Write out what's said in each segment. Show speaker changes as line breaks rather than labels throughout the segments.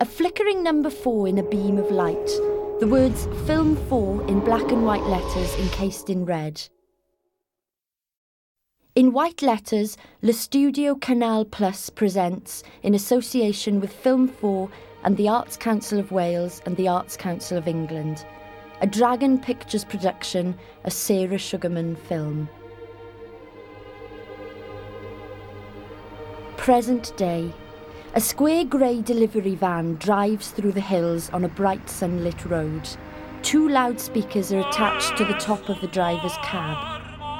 A flickering number 4 in a beam of light. The words Film 4 in black and white letters encased in red. In white letters, Le Studio Canal Plus presents, in association with Film 4 and the Arts Council of Wales and the Arts Council of England, a Dragon Pictures production, a Sarah Sugarman film. Present day. A square grey delivery van drives through the hills on a bright sunlit road. 2 loudspeakers are attached to the top of the driver's cab.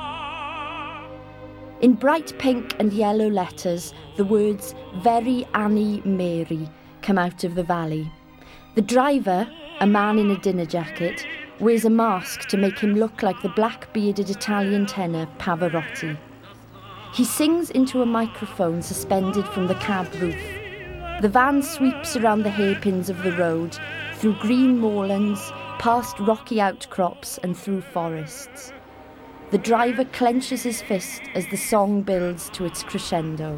In bright pink and yellow letters, the words Very Annie Mary come out of the valley. The driver, a man in a dinner jacket, wears a mask to make him look like the black-bearded Italian tenor Pavarotti. He sings into a microphone suspended from the cab roof. The van sweeps around the hairpins of the road, through green moorlands, past rocky outcrops and through forests. The driver clenches his fist as the song builds to its crescendo.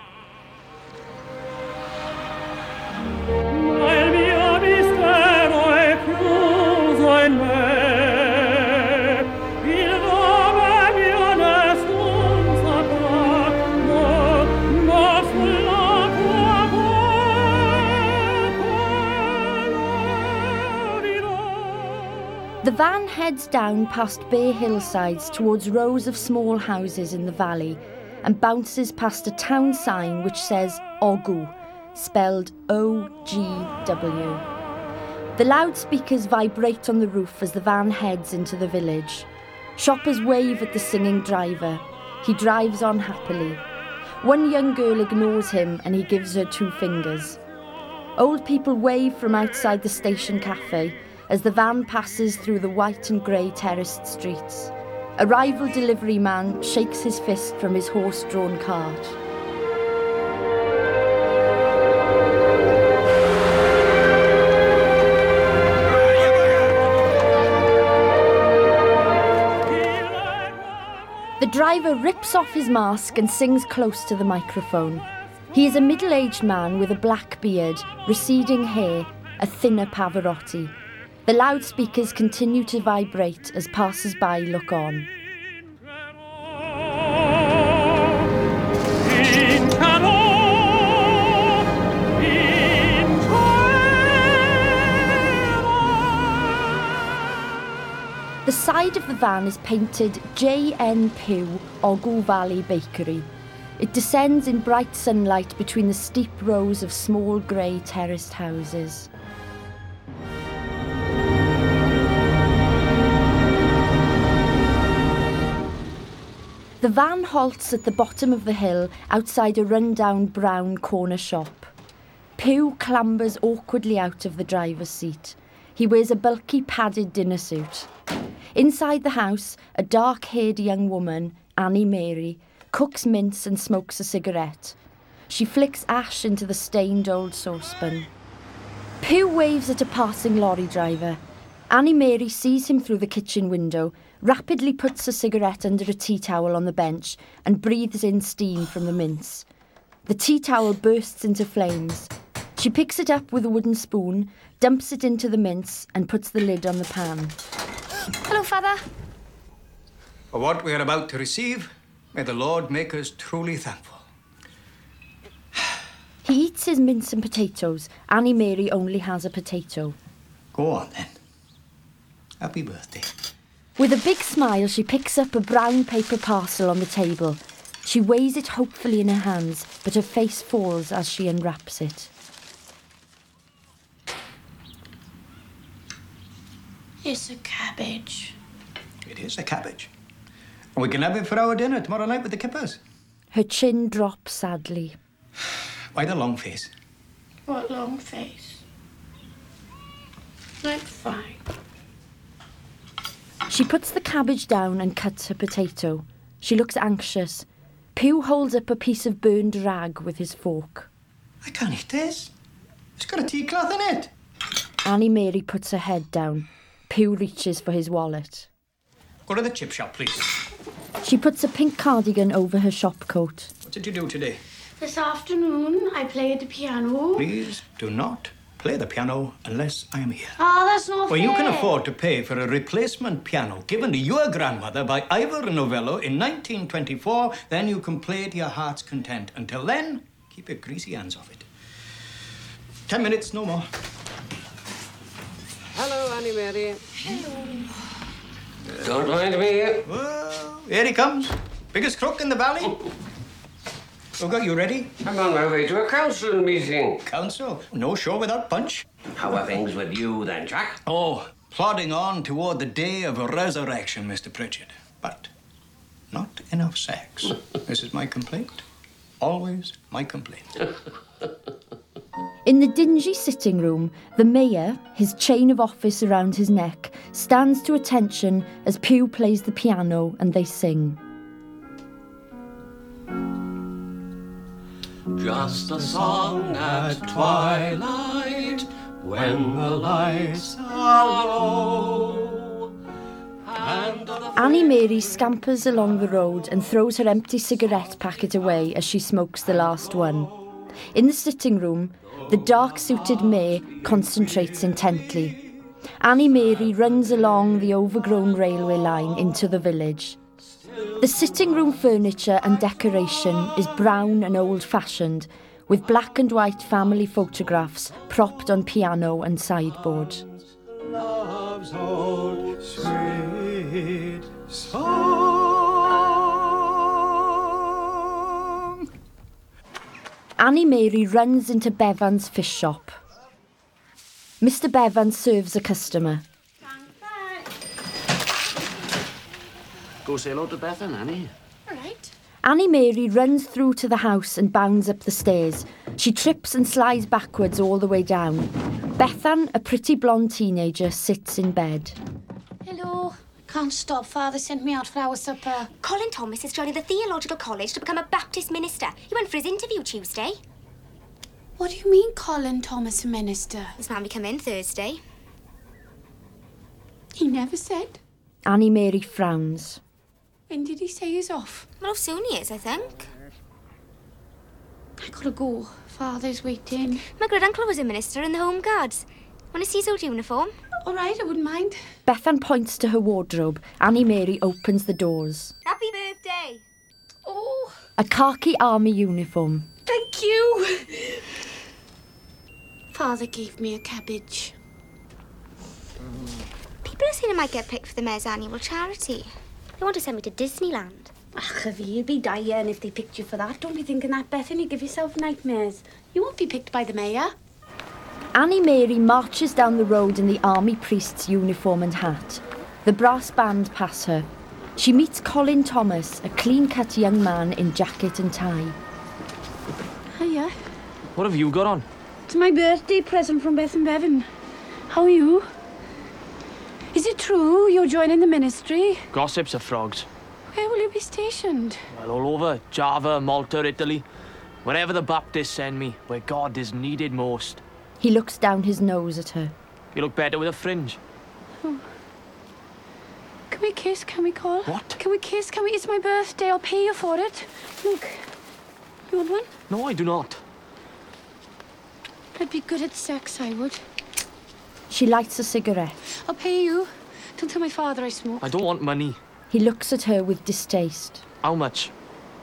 The van heads down past bare hillsides towards rows of small houses in the valley and bounces past a town sign which says Ogw, spelled O-G-W. The loudspeakers vibrate on the roof as the van heads into the village. Shoppers wave at the singing driver. He drives on happily. One young girl ignores him and he gives her 2 fingers. Old people wave from outside the station cafe as the van passes through the white and grey terraced streets. A rival delivery man shakes his fist from his horse-drawn cart. The driver rips off his mask and sings close to the microphone. He is a middle-aged man with a black beard, receding hair, a thinner Pavarotti. The loudspeakers continue to vibrate as passers-by look on. The side of the van is painted J.N. Pugh, Ogw Valley Bakery. It descends in bright sunlight between the steep rows of small grey terraced houses. The van halts at the bottom of the hill outside a run-down brown corner shop. Pugh clambers awkwardly out of the driver's seat. He wears a bulky padded dinner suit. Inside the house, a dark-haired young woman, Annie Mary, cooks mince and smokes a cigarette. She flicks ash into the stained old saucepan. Pugh waves at a passing lorry driver. Annie Mary sees him through the kitchen window, rapidly puts a cigarette under a tea towel on the bench and breathes in steam from the mince. The tea towel bursts into flames. She picks it up with a wooden spoon, dumps it into the mince and puts the lid on the pan.
Hello, Father.
For what we are about to receive, may the Lord make us truly thankful.
He eats his mince and potatoes. Annie Mary only has a potato.
Go on, then. Happy birthday.
With a big smile, she picks up a brown paper parcel on the table. She weighs it hopefully in her hands, but her face falls as she unwraps it.
It's a cabbage.
It is a cabbage. And we can have it for our dinner tomorrow night with the kippers.
Her chin drops sadly.
Why the long face?
What long face? I'm fine.
She puts the cabbage down and cuts her potato. She looks anxious. Pugh holds up a piece of burned rag with his fork.
I can't eat this. It's got a tea cloth in it.
Annie Mary puts her head down. Pugh reaches for his wallet.
Go to the chip shop, please.
She puts a pink cardigan over her shop coat.
What did you do today?
This afternoon, I played the piano.
Please do not play the piano unless I am here.
Oh, that's not
Well,
fair.
you can afford to pay for a replacement piano given to your grandmother by Ivor Novello in 1924. Then you can play to your heart's content. Until then, keep your greasy hands off it. 10 minutes, no more.
Hello, Annie Mary. Hello. Don't mind me.
Well, here he comes. Biggest crook in the valley. Ugo, you ready?
I'm on my way to a council meeting.
Council? No show without punch?
How are things with you then, Jack?
Oh, plodding on toward the day of resurrection, Mr. Pritchard. But not enough sex. This is my complaint. Always my complaint.
In the dingy sitting room, the mayor, his chain of office around his neck, stands to attention as Pew plays the piano and they sing.
Just a song at twilight when the lights are low. And the
Annie Mary scampers along the road and throws her empty cigarette packet away as she smokes the last one. In the sitting room, the dark-suited May concentrates intently. Annie Mary runs along the overgrown railway line into the village. The sitting room furniture and decoration is brown and old-fashioned, with black and white family photographs propped on piano and sideboard.
Love's old sweet song.
Annie Mary runs into Bevan's fish shop. Mr. Bevan serves a customer.
Go say hello to Bethan, Annie.
All right.
Annie Mary runs through to the house and bounds up the stairs. She trips and slides backwards all the way down. Bethan, a pretty blonde teenager, sits in bed.
Hello. Can't stop. Father sent me out for our supper.
Colin Thomas is joining the Theological College to become a Baptist minister. He went for his interview Tuesday.
What do you mean, Colin Thomas, a minister?
This man will come in Thursday.
He never said.
Annie Mary frowns.
When did he say he's off?
Well, soon he is, I think.
I gotta go. Father's waiting.
My great uncle was a minister in the Home Guards. Want to see his old uniform?
All right, I wouldn't mind.
Bethan points to her wardrobe. Annie Mary opens the doors.
Happy birthday!
Oh,
A khaki army uniform.
thank you. Father gave me a cabbage.
People are saying I might get picked for the Mayor's annual charity. They want to send me to Disneyland.
Ach, you'll be dying if they picked you for that. Don't be thinking that, Bethany. Give yourself nightmares. You won't be picked by the mayor.
Annie Mary marches down the road in the army priest's uniform and hat. The brass band pass her. She meets Colin Thomas, a clean-cut young man in jacket and tie.
Hiya.
What have you got on?
It's my birthday present from Beth and Bevan. How are you? Is it true you're joining the ministry?
Gossips of frogs.
Where will you be stationed?
Well, all over. Java, Malta, Italy. Wherever the Baptists send me, where God is needed most.
He looks down his nose at her.
You look better with a fringe.
Can we kiss? Can we call?
What?
Can we kiss? Can we? It's my birthday. I'll pay you for it. Look. You want one?
No, I do not.
I'd be good at sex, I would.
She lights a cigarette.
I'll pay you. Don't tell my father I smoke.
I don't want money.
He looks at her with distaste.
How much?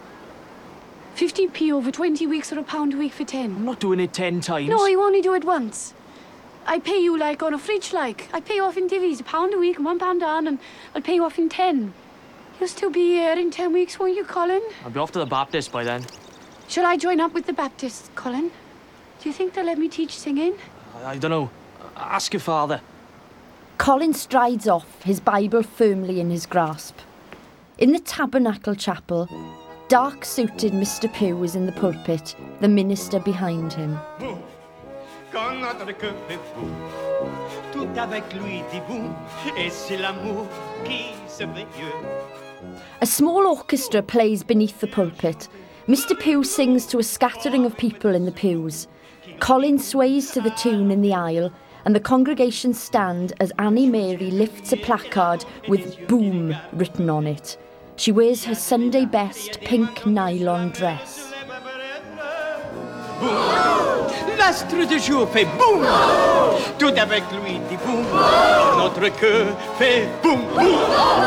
50p over 20 weeks or £1 a week for 10.
I'm not doing it 10 times.
No, you only do it once. I pay you like on a fridge like. I pay you off in divvies, £1 a week and £1 down, and I'll pay you off in 10. You'll still be here in 10 weeks, won't you, Colin?
I'll be off to the Baptist by then.
Shall I join up with the Baptists, Colin? Do you think they'll let me teach singing?
I don't know. Ask your father.
Colin strides off, his Bible firmly in his grasp. In the Tabernacle Chapel, dark-suited Mr. Pugh is in the pulpit, the minister behind him.
Quand notre cœur est fou, tout avec lui dit boum, et c'est l'amour qui se veille.
A small orchestra plays beneath the pulpit. Mr. Pugh sings to a scattering of people in the pews. Colin sways to the tune in the aisle, and the congregation stand as Annie Mary lifts a placard with "Boom" written on it. She wears her Sunday best pink nylon dress.
La l'astre de jour fait boum. Tout avec lui dit boum. Notre cœur fait boum, boum.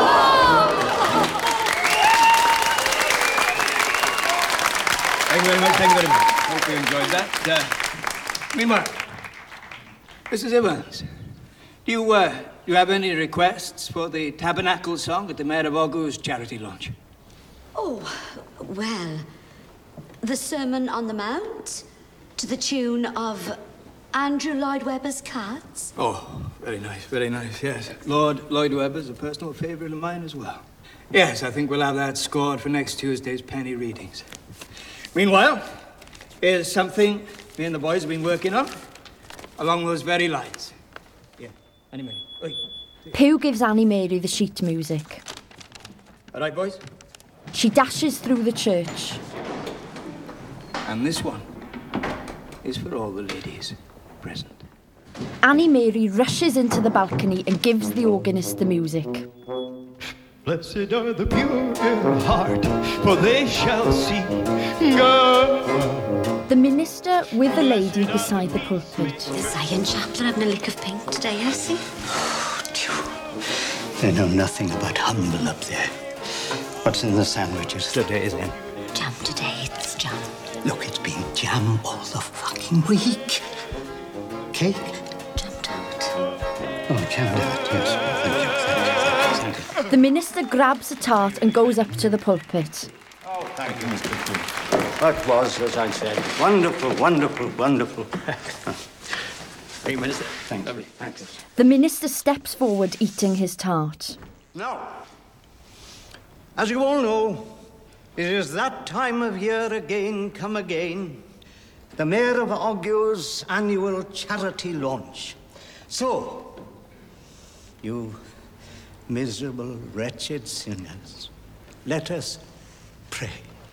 Thank you very much, thank you very much. Hope you enjoyed that. Meanwhile, Mrs. Evans, do you have any requests for the Tabernacle song at the Mayor of Ogoo's charity launch?
Oh, well, the Sermon on the Mount, to the tune of Andrew Lloyd Webber's Cats.
Oh, very nice, yes. Lord Lloyd Webber's a personal favourite of mine as well. Yes, I think we'll have that scored for next Tuesday's penny readings. Meanwhile, here's something me and the boys have been working on along those very lines. Yeah, Annie Mary. Oi.
Pew gives Annie Mary the sheet music.
All right, boys?
She dashes through the church.
And this one is for all the ladies present.
Annie Mary rushes into the balcony and gives the organist the music.
Blessed are the pure in heart, for they shall see God.
The minister with the lady beside the pulpit.
The Zion Chapel having a lick of pink today, I see.
They know nothing about humble up there. What's in the sandwiches today, then?
Jam today, it's jam.
Look, it's been jam all the fucking week. Cake?
Jam tart.
Oh, jam tart, yes. Thank you.
The minister grabs a tart and goes up to the pulpit.
Oh, thank you, Mr. Poole. That was, as I said, wonderful, wonderful, wonderful.
Thank you, Minister.
Thank you.
Lovely. Thank you.
The minister steps forward, eating his tart.
Now, as you all know, it is that time of year again, come again, the Mayor of Ogoo's annual charity launch. So, you miserable, wretched sinners, let us pray.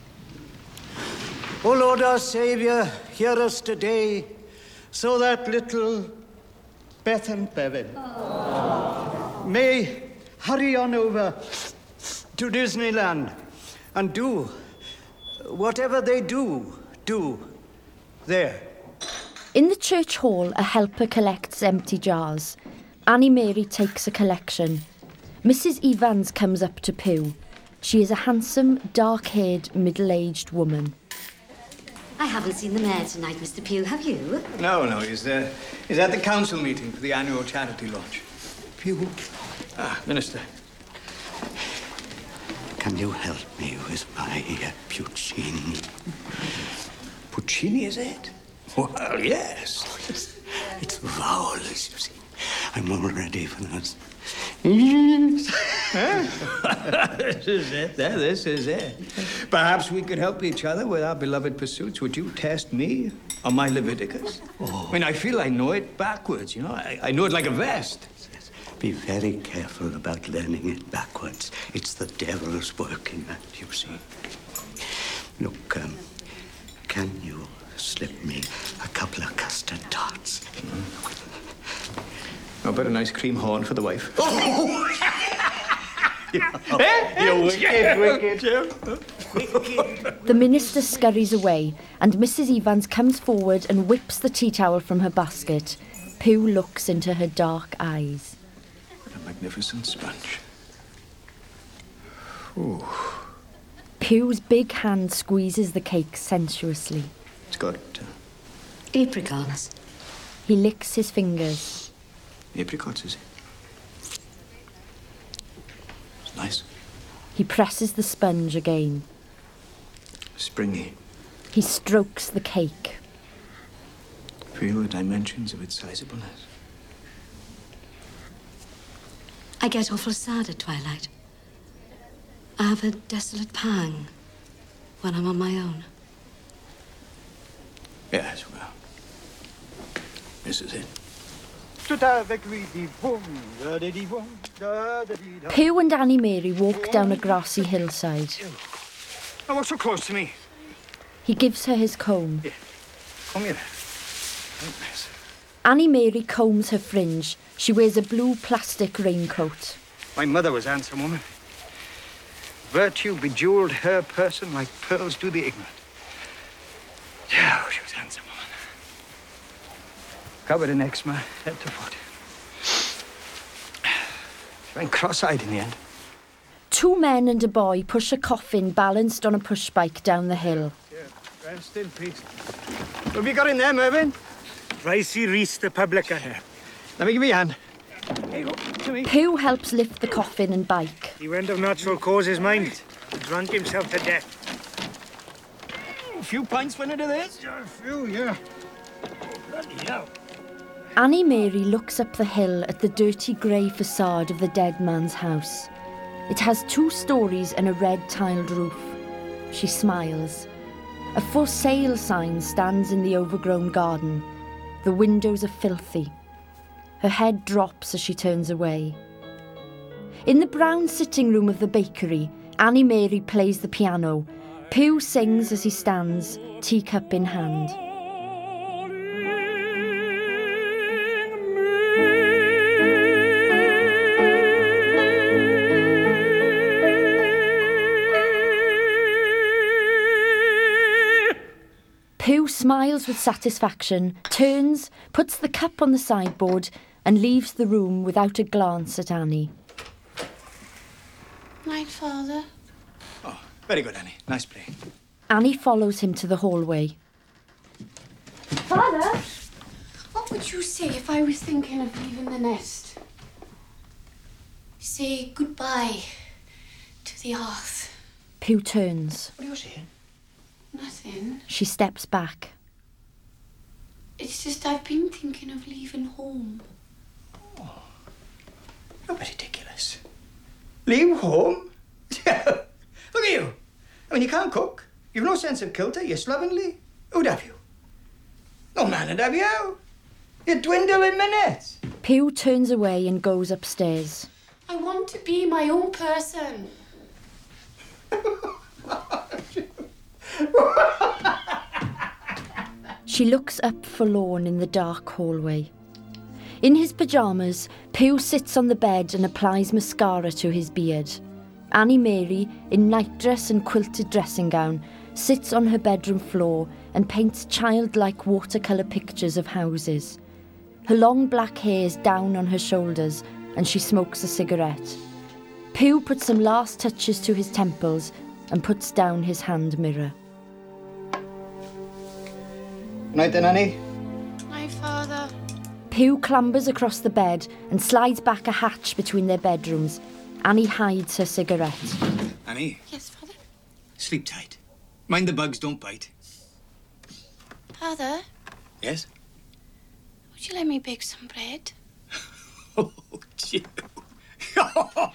O Lord our Saviour, hear us today, so that little Beth and Bevan may hurry on over to Disneyland and do whatever they do there.
In the church hall, a helper collects empty jars. Annie Mary takes a collection. Mrs. Evans comes up to Pew. She is a handsome, dark-haired, middle-aged woman.
I haven't seen the mayor tonight, Mr. Pugh, have you?
No, he's at the council meeting for the annual charity launch. Pew. Minister.
Can you help me with my Puccini?
Puccini, is it? Well, yes.
It's vowels, you see. I'm all ready for those. Yes.
This is it. Perhaps we could help each other with our beloved pursuits. Would you test me on my Leviticus?
Oh.
I mean, I feel I know it backwards, you know. I know it like a vest.
Be very careful about learning it backwards. It's the devil's work in that, you see. Look, can you slip me a couple of custard tarts?
How about a nice cream horn for the wife?
You're wicked.
The minister scurries away, and Mrs. Evans comes forward and whips the tea towel from her basket. Pew looks into her dark eyes.
What a magnificent sponge. Ooh.
Pew's big hand squeezes the cake sensuously.
It's got
Apricots.
He licks his fingers.
apricots, is it? It's nice.
He presses the sponge again.
Springy.
He strokes the cake.
Feel the dimensions of its sizableness.
I get awful sad at twilight. I have a desolate pang when I'm on my own.
Yes, well, this is it.
Pew and Annie Mary walk down a grassy hillside.
Oh, what's so close to me?
He gives her his comb.
Here. Come here.
Annie Mary combs her fringe. She wears a blue plastic raincoat.
My mother was handsome woman. Virtue bejeweled her person like pearls do the ignorant. Yeah, she was handsome woman. Covered in eczema, head to foot. She went cross-eyed in the end.
2 men and a boy push a coffin balanced on a push bike down the hill.
Rest in peace.
What have you got in there, Mervyn?
Ricey Reese, the publican.
Let me give you a hand. Here you go. To me.
Pugh helps lift the coffin and bike.
He went of natural causes, mind. He drank himself to death.
A few pints went into this?
A few, yeah. Bloody hell.
Annie Mary looks up the hill at the dirty grey facade of the dead man's house. It has 2 stories and a red tiled roof. She smiles. A for sale sign stands in the overgrown garden. The windows are filthy. Her head drops as she turns away. In the brown sitting room of the bakery, Annie Mary plays the piano. Pugh sings as he stands, teacup in hand. Pugh smiles with satisfaction, turns, puts the cup on the sideboard and leaves the room without a glance at Annie.
Night, Father.
Oh, very good, Annie. Nice play.
Annie follows him to the hallway.
Father, what would you say if I was thinking of leaving the nest? Say goodbye to the earth.
Pugh turns.
What are you saying?
Nothing.
She steps back.
It's just I've been thinking of leaving home.
You're ridiculous. Leave home? Look at you. I mean, you can't cook. You've no sense of kilter. You're slovenly. Who'd have you? No man would have you. You dwindle in minutes.
Pugh turns away and goes upstairs.
I want to be my own person.
She looks up forlorn in the dark hallway. In his pyjamas, Pugh sits on the bed and applies mascara to his beard. Annie Mary, in nightdress and quilted dressing gown, sits on her bedroom floor and paints childlike watercolour pictures of houses. Her long black hair is down on her shoulders and she smokes a cigarette. Pugh puts some last touches to his temples and puts down his hand mirror.
Night then, Annie.
My father.
Pugh clambers across the bed and slides back a hatch between their bedrooms. Annie hides her cigarette.
Annie,
Yes, Father.
sleep tight. Mind the bugs don't bite.
Father,
Yes?
would you let me bake some bread?
Oh, you. Oh, God.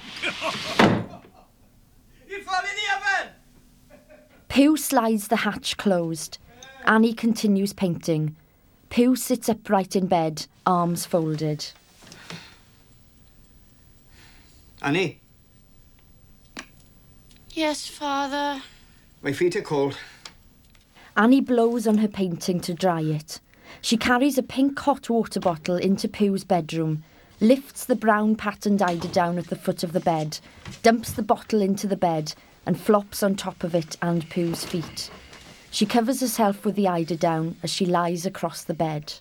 You fall in the oven!
Pugh slides the hatch closed. Annie continues painting. Pugh sits upright in bed, arms folded.
Annie,
Yes, Father.
my feet are cold.
Annie blows on her painting to dry it. She carries a pink hot water bottle into Pugh's bedroom, lifts the brown patterned eiderdown at the foot of the bed, dumps the bottle into the bed and flops on top of it and Pugh's feet. She covers herself with the eiderdown as she lies across the bed.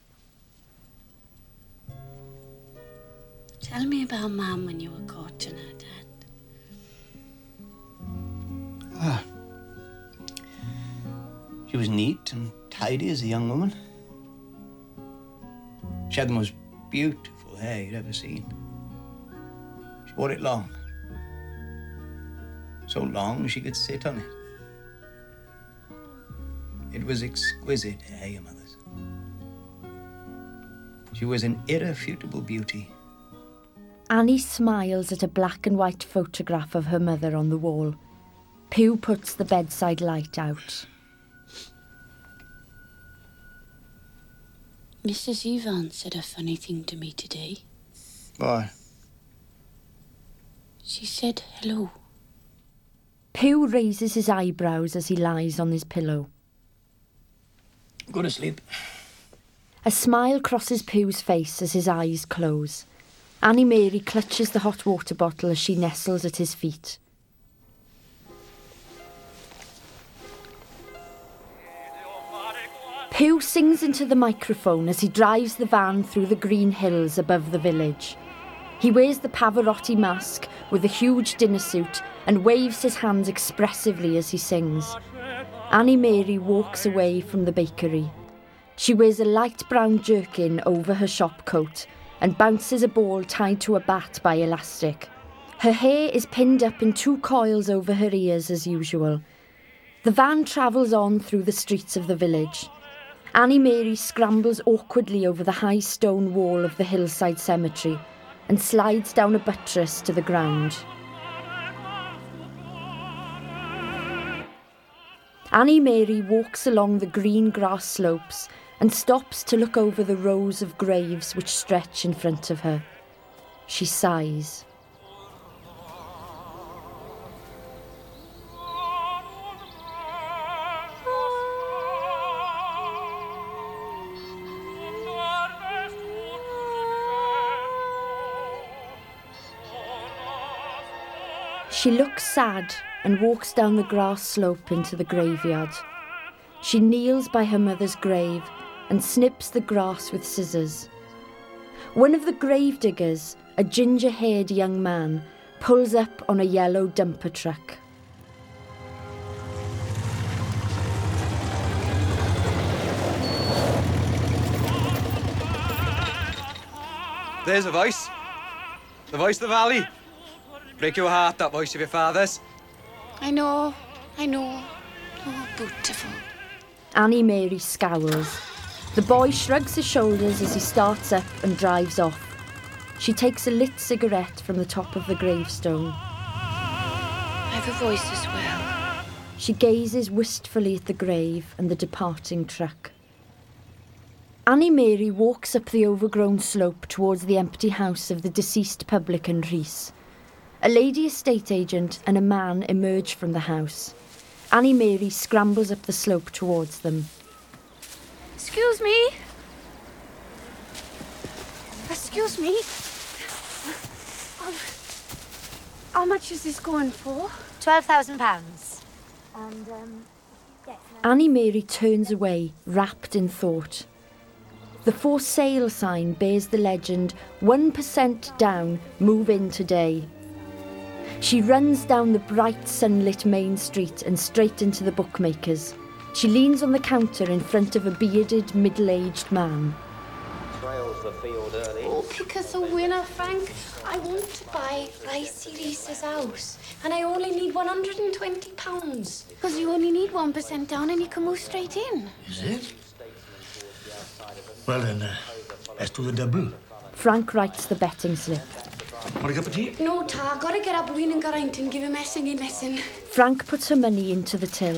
Tell me about Mum when you were courting her, Dad.
She was neat and tidy as a young woman. She had the most beautiful hair you'd ever seen. She wore it long. So long she could sit on it. It was exquisite hair, your mother's. She was an irrefutable beauty.
Annie smiles at a black and white photograph of her mother on the wall. Pugh puts the bedside light out.
Mrs. Evans said a funny thing to me today.
Why?
She said hello.
Pugh raises his eyebrows as he lies on his pillow.
Go to sleep.
A smile crosses Pugh's face as his eyes close. Annie Mary clutches the hot water bottle as she nestles at his feet. Hugh sings into the microphone as he drives the van through the green hills above the village. He wears the Pavarotti mask with a huge dinner suit and waves his hands expressively as he sings. Annie Mary walks away from the bakery. She wears a light brown jerkin over her shop coat and bounces a ball tied to a bat by elastic. Her hair is pinned up in 2 coils over her ears as usual. The van travels on through the streets of the village. Annie Mary scrambles awkwardly over the high stone wall of the hillside cemetery and slides down a buttress to the ground. Annie Mary walks along the green grass slopes and stops to look over the rows of graves which stretch in front of her. She sighs. She looks sad and walks down the grass slope into the graveyard. She kneels by her mother's grave and snips the grass with scissors. One of the gravediggers, a ginger-haired young man, pulls up on a yellow dumper truck.
There's a voice. The voice of the valley. Break your heart, that voice of your father's.
I know. Oh, beautiful.
Annie Mary scowls. The boy shrugs his shoulders as he starts up and drives off. She takes a lit cigarette from the top of the gravestone.
I have a voice as well.
She gazes wistfully at the grave and the departing truck. Annie Mary walks up the overgrown slope towards the empty house of the deceased publican Rhys. A lady estate agent and a man emerge from the house. Annie Mary scrambles up the slope towards them.
Excuse me. Excuse me. How much is this going for?
£12,000. And, yes.
Annie Mary turns away, wrapped in thought. The for sale sign bears the legend, 1% down, move in today. She runs down the bright sunlit main street and straight into the bookmaker's. She leans on the counter in front of a bearded, middle-aged man.
Trails the field early.
Oh, pick us a winner, Frank. I want to buy Ricey Reese's house, and I only need £120. Because you only need 1% down and you can move straight in.
Is it? Well then, let's do the double.
Frank writes the betting slip.
Want a cup of tea?
No, Ta, gotta get up Ween and Geraint and give him a singing lesson.
Frank puts her money into the till.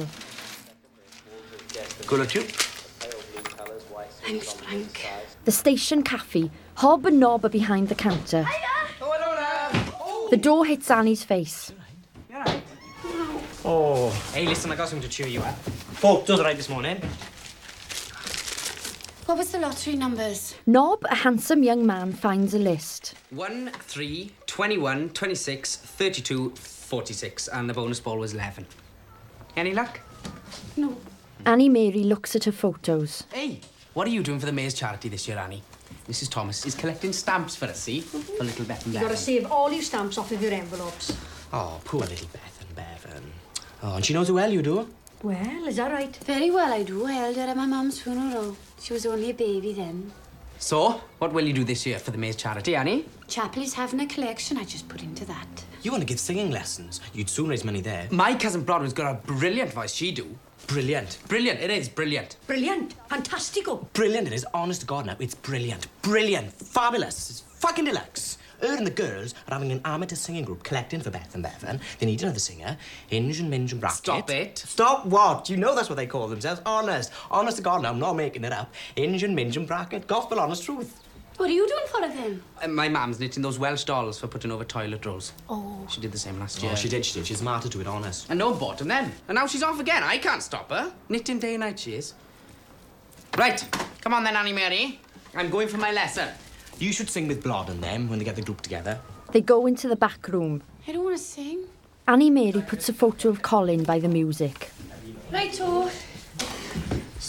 Good luck to you.
Thanks, Frank.
The station cafe, Hob and Nob are behind the counter. The door hits Annie's face.
You alright? Oh. Hey, listen, I got something to cheer you up. Folk does right this morning.
What was the lottery numbers?
Nob, a handsome young man, finds a list.
1, 3, 21, 26, 32, 46, and the bonus ball was 11. Any luck?
No.
Annie Mary looks at her photos.
Hey, what are you doing for the Mayor's charity this year, Annie? Mrs. Thomas is collecting stamps for us, see? For little Beth and Bevan.
You gotta save all your stamps off of your envelopes.
Oh, poor little Beth and Bevan. Oh, and she knows how well you do.
Well, is that right?
Very well, I do. I held her at my mum's funeral. She was only a baby then.
So, what will you do this year for the Mayor's charity, Annie?
Chapel is having a collection. I just put into that.
You want to give singing lessons? You'd soon raise money there.
My cousin Bronwyn's got a brilliant voice, she do.
Brilliant.
Brilliant, it is brilliant.
Brilliant. Fantastico.
Brilliant it is, honest to God now. It's brilliant. Brilliant. Fabulous. It's fucking deluxe. Her and the girls are having an amateur singing group collecting for Beth and Bevan. They need another singer. Hinge and Minge and Brackett.
Stop it.
Stop what? You know that's what they call themselves. Honest. Honest to God now, I'm not making it up. Hinge and Minge and Brackett. Gospel honest truth.
What are you doing for it then?
My mum's knitting those Welsh dolls for putting over toilet rolls.
Oh.
She did the same last year.
Oh, she did. She's smarter to it, honest.
And no one bought them then. And now she's off again. I can't stop her. Knitting day and night she is. Right. Come on then, Annie Mary. I'm going for my lesson.
You should sing with Blood and them when they get the group together.
They go into the back room.
I don't want to sing.
Annie Mary puts a photo of Colin by the music.
Right-o.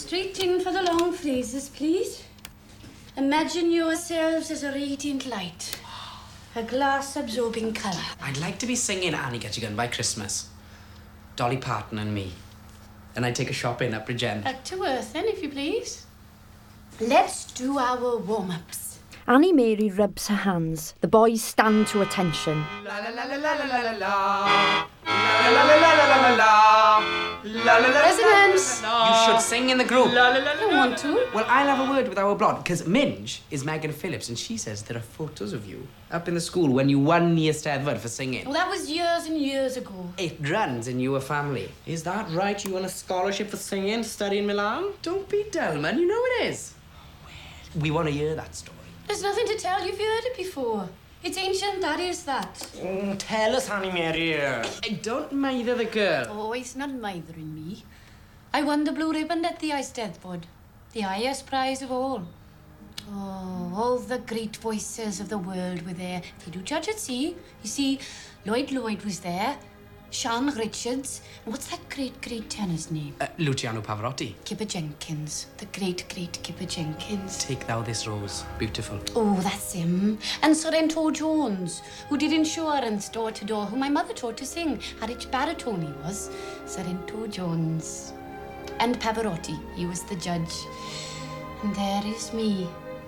straight in for the long phrases, please. Imagine yourselves as a radiant light. A glass-absorbing colour.
I'd like to be singing Annie Get Your Gun by Christmas. Dolly Parton and me. Then I'd take a shopping up Bridgend.
Back to earth, then, if you please. Let's do our warm-ups.
Annie Mary rubs her hands. The boys stand to attention.
La la la la la la la la. La la la la la la la. La la la.
Resonance.
You should sing in the group.
I don't want to.
Well, I'll have a word with our blonde, because Minge is Megan Phillips, and she says there are photos of you up in the school when you won near Steddfod for singing.
Well, that was years and years ago.
It runs in your family.
Is that right? You won a scholarship for singing to study in Milan?
Don't be dull, man. You know it is.
We want to hear that story.
There's nothing to tell. You've heard it before. It's ancient, that is that.
Tell us, Annie Mary.
I don't mither the girl.
Oh, it's not mithering me. I won the blue ribbon at the Eisteddfod. The highest prize of all. Oh, all the great voices of the world were there. They do judge at sea. You see, Lloyd was there. Sean Richards. And what's that great tenor's name?
Luciano Pavarotti.
Kipper Jenkins. The great Kipper Jenkins.
Take thou this rose. Beautiful.
Oh, that's him. And Sorrento Jones, who did insurance door to door, who my mother taught to sing. A rich baritone he was. Sorrento Jones. And Pavarotti, he was the judge. And there is me,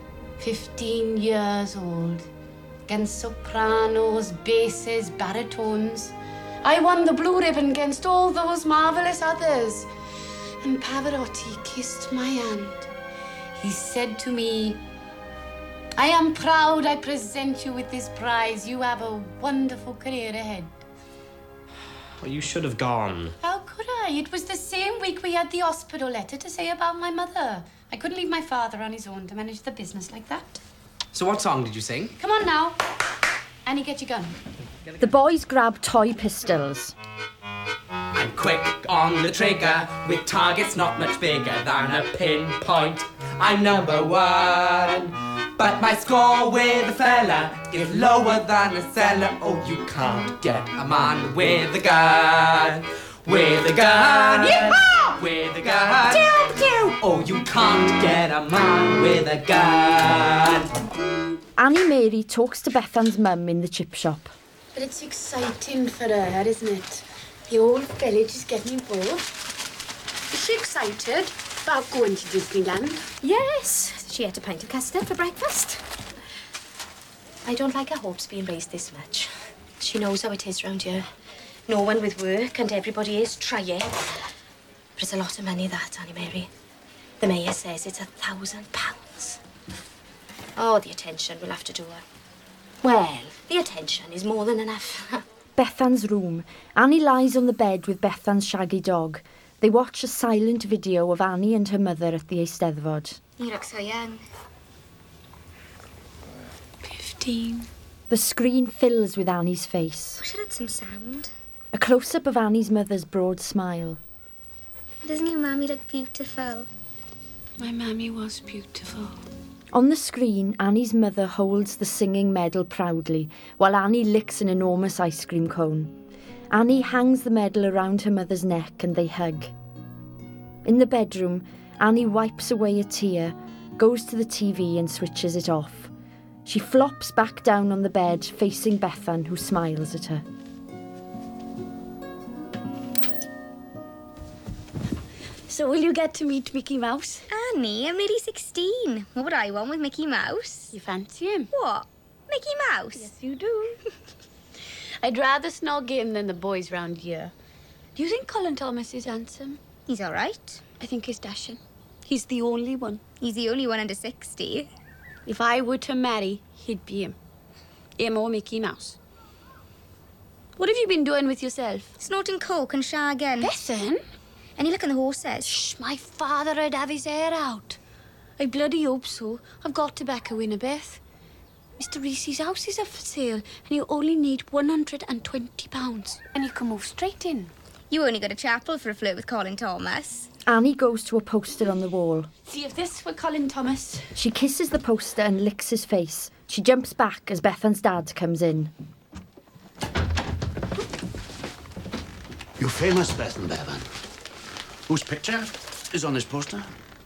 15 years old, against sopranos, basses, baritones. I won the blue ribbon against all those marvellous others. And Pavarotti kissed my hand. He said to me, I am proud I present you with this prize. You have a wonderful career ahead.
Well, you should have gone.
How could I? It was the same week we had the hospital letter to say about my mother. I couldn't leave my father on his own to manage the business like that.
So what song did you sing?
Come on now. Annie, get your gun.
The boys grab toy pistols.
I'm quick on the trigger with targets not much bigger than a pinpoint. I'm number one, but my score with a fella is lower than a cellar. Oh, you can't get a man with a gun. With a gun. Yeehaw! With a gun. Pew, pew. Oh, you can't get a man with a gun.
Annie Mary talks to Bethan's mum in the chip shop.
But it's exciting for her, isn't it? The whole village is getting involved. Is she excited about going to Disneyland?
Yes, she ate a pint of custard for breakfast. I don't like her hopes being raised this much. She knows how it is round here. No one with work and everybody is trying. But it's a lot of money, that, Annie Mary. The mayor says it's £1,000. Oh, the attention will have to do her. Well, the attention is more than enough.
Bethan's room. Annie lies on the bed with Bethan's shaggy dog. They watch a silent video of Annie and her mother at the Eisteddfod.
You look so young.
15.
The screen fills with Annie's face.
I should have had some sound.
A close-up of Annie's mother's broad smile.
Doesn't your mammy look beautiful?
My mammy was beautiful.
On the screen, Annie's mother holds the singing medal proudly, while Annie licks an enormous ice cream cone. Annie hangs the medal around her mother's neck and they hug. In the bedroom, Annie wipes away a tear, goes to the TV and switches it off. She flops back down on the bed, facing Bethan, who smiles at her.
So will you get to meet Mickey Mouse?
Annie, I'm nearly 16. What would I want with Mickey Mouse?
You fancy him?
What? Mickey Mouse?
Yes, you do. I'd rather snog him than the boys round here. Do you think Colin Thomas is handsome?
He's all right.
I think he's dashing. He's the only one.
He's the only one under 60.
If I were to marry, he'd be him. Him or Mickey Mouse. What have you been doing with yourself?
Snorting coke and shagging.
Listen.
Any look in the horses?
Shh, my father would have his hair out. I bloody hope so. I've got to back a Winnebeth. Mr. Reese's house is up for sale and you only need £120. And you can move straight in.
You only go to chapel for a flirt with Colin Thomas.
Annie goes to a poster on the wall.
See if this were Colin Thomas.
She kisses the poster and licks his face. She jumps back as Bethan's dad comes in.
You're famous, Bethan Bevan. Whose picture is on this poster?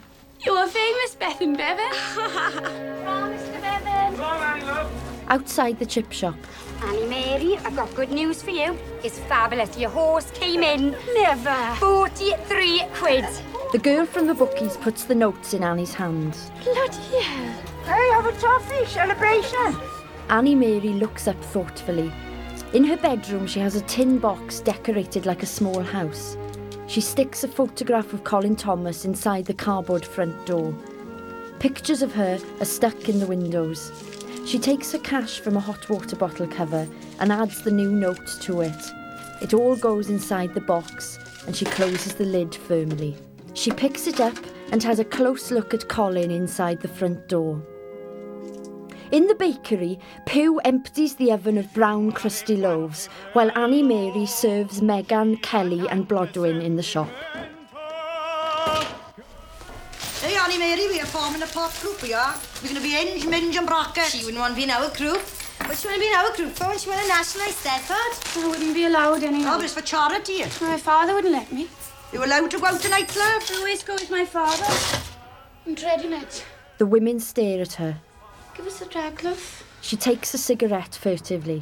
You're famous, Beth and Bevan. Mr. Bevan.
Come on, love.
Outside the chip shop,
Annie Mary, I've got good news for you. It's fabulous. Your horse came in. Never. 43 quid.
the girl from the bookies puts the notes in Annie's hands.
Bloody hell. Hey, have a toffee celebration.
Annie Mary looks up thoughtfully. In her bedroom, she has a tin box decorated like a small house. She sticks a photograph of Colin Thomas inside the cardboard front door. Pictures of her are stuck in the windows. She takes her cash from a hot water bottle cover and adds the new note to it. It all goes inside the box and she closes the lid firmly. She picks it up and has a close look at Colin inside the front door. In the bakery, Pugh empties the oven of brown crusty loaves while Annie Mary serves Megan, Kelly and Blodwyn in the shop.
Hey, Annie Mary, we are forming a pop group, we are. We're going to be Inge, Minge and Brackett.
She wouldn't want to be in our group. What she want to be in our group for when she want to nationalise Steadford?
I wouldn't be allowed anymore.
Oh, but it's for charity.
My father wouldn't let me.
You're allowed to go out to nightclubs.
I always go with my father. I'm dreading it.
The women stare at her.
Give us a drag, love.
She takes a cigarette furtively.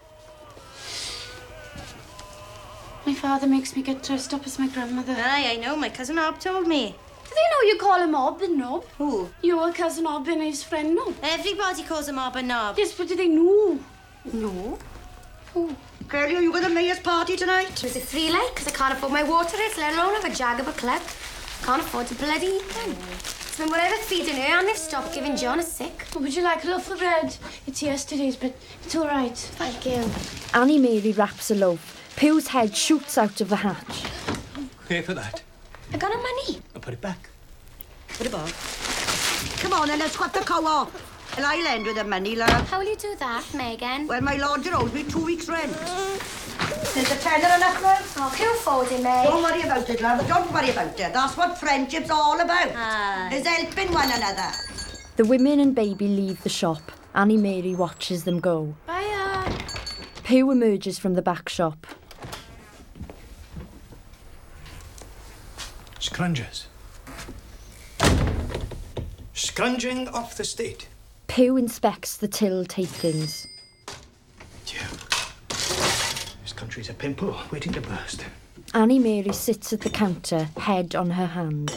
My father makes me get dressed up as my grandmother.
Aye, I know. My cousin Ob told me.
Do they know you call him Ob and Nob?
Who?
Your cousin Ob and his friend Nob.
Everybody calls him Ob and Nob.
Yes, but do they know?
No.
Who?
Kelly, are you at the mayor's party tonight?
Was it free like? Because I can't afford my water rates, let alone have a jag of a club. Can't afford to bloody eat them. It's been whatever feeding her and they've stopped giving John a sick.
Oh, would you like a loaf of bread? It's yesterday's, but it's all right.
Thank you.
Annie Mary wraps a loaf. Pugh's head shoots out of the hatch.
Pay for that.
I got no money.
I'll put it back.
Put it back. Come on, then, let's cut the cow off. And I'll end with the money, love.
How will you do that, Megan?
Well, my lodger owes me 2 weeks' rent. There's a tenner enough, love?
Oh, can you afford it, Meg?
Don't worry about it, love. Don't worry about it. That's what friendship's all about.
Aye.
Is helping one another.
The women and baby leave the shop. Annie Mary watches them go.
Bye.
Pugh emerges from the back shop.
Scrungers. Scrunging off the state.
Pugh inspects the till takings.
This country's a pimple waiting to burst.
Annie Mary sits at the counter, head on her hand.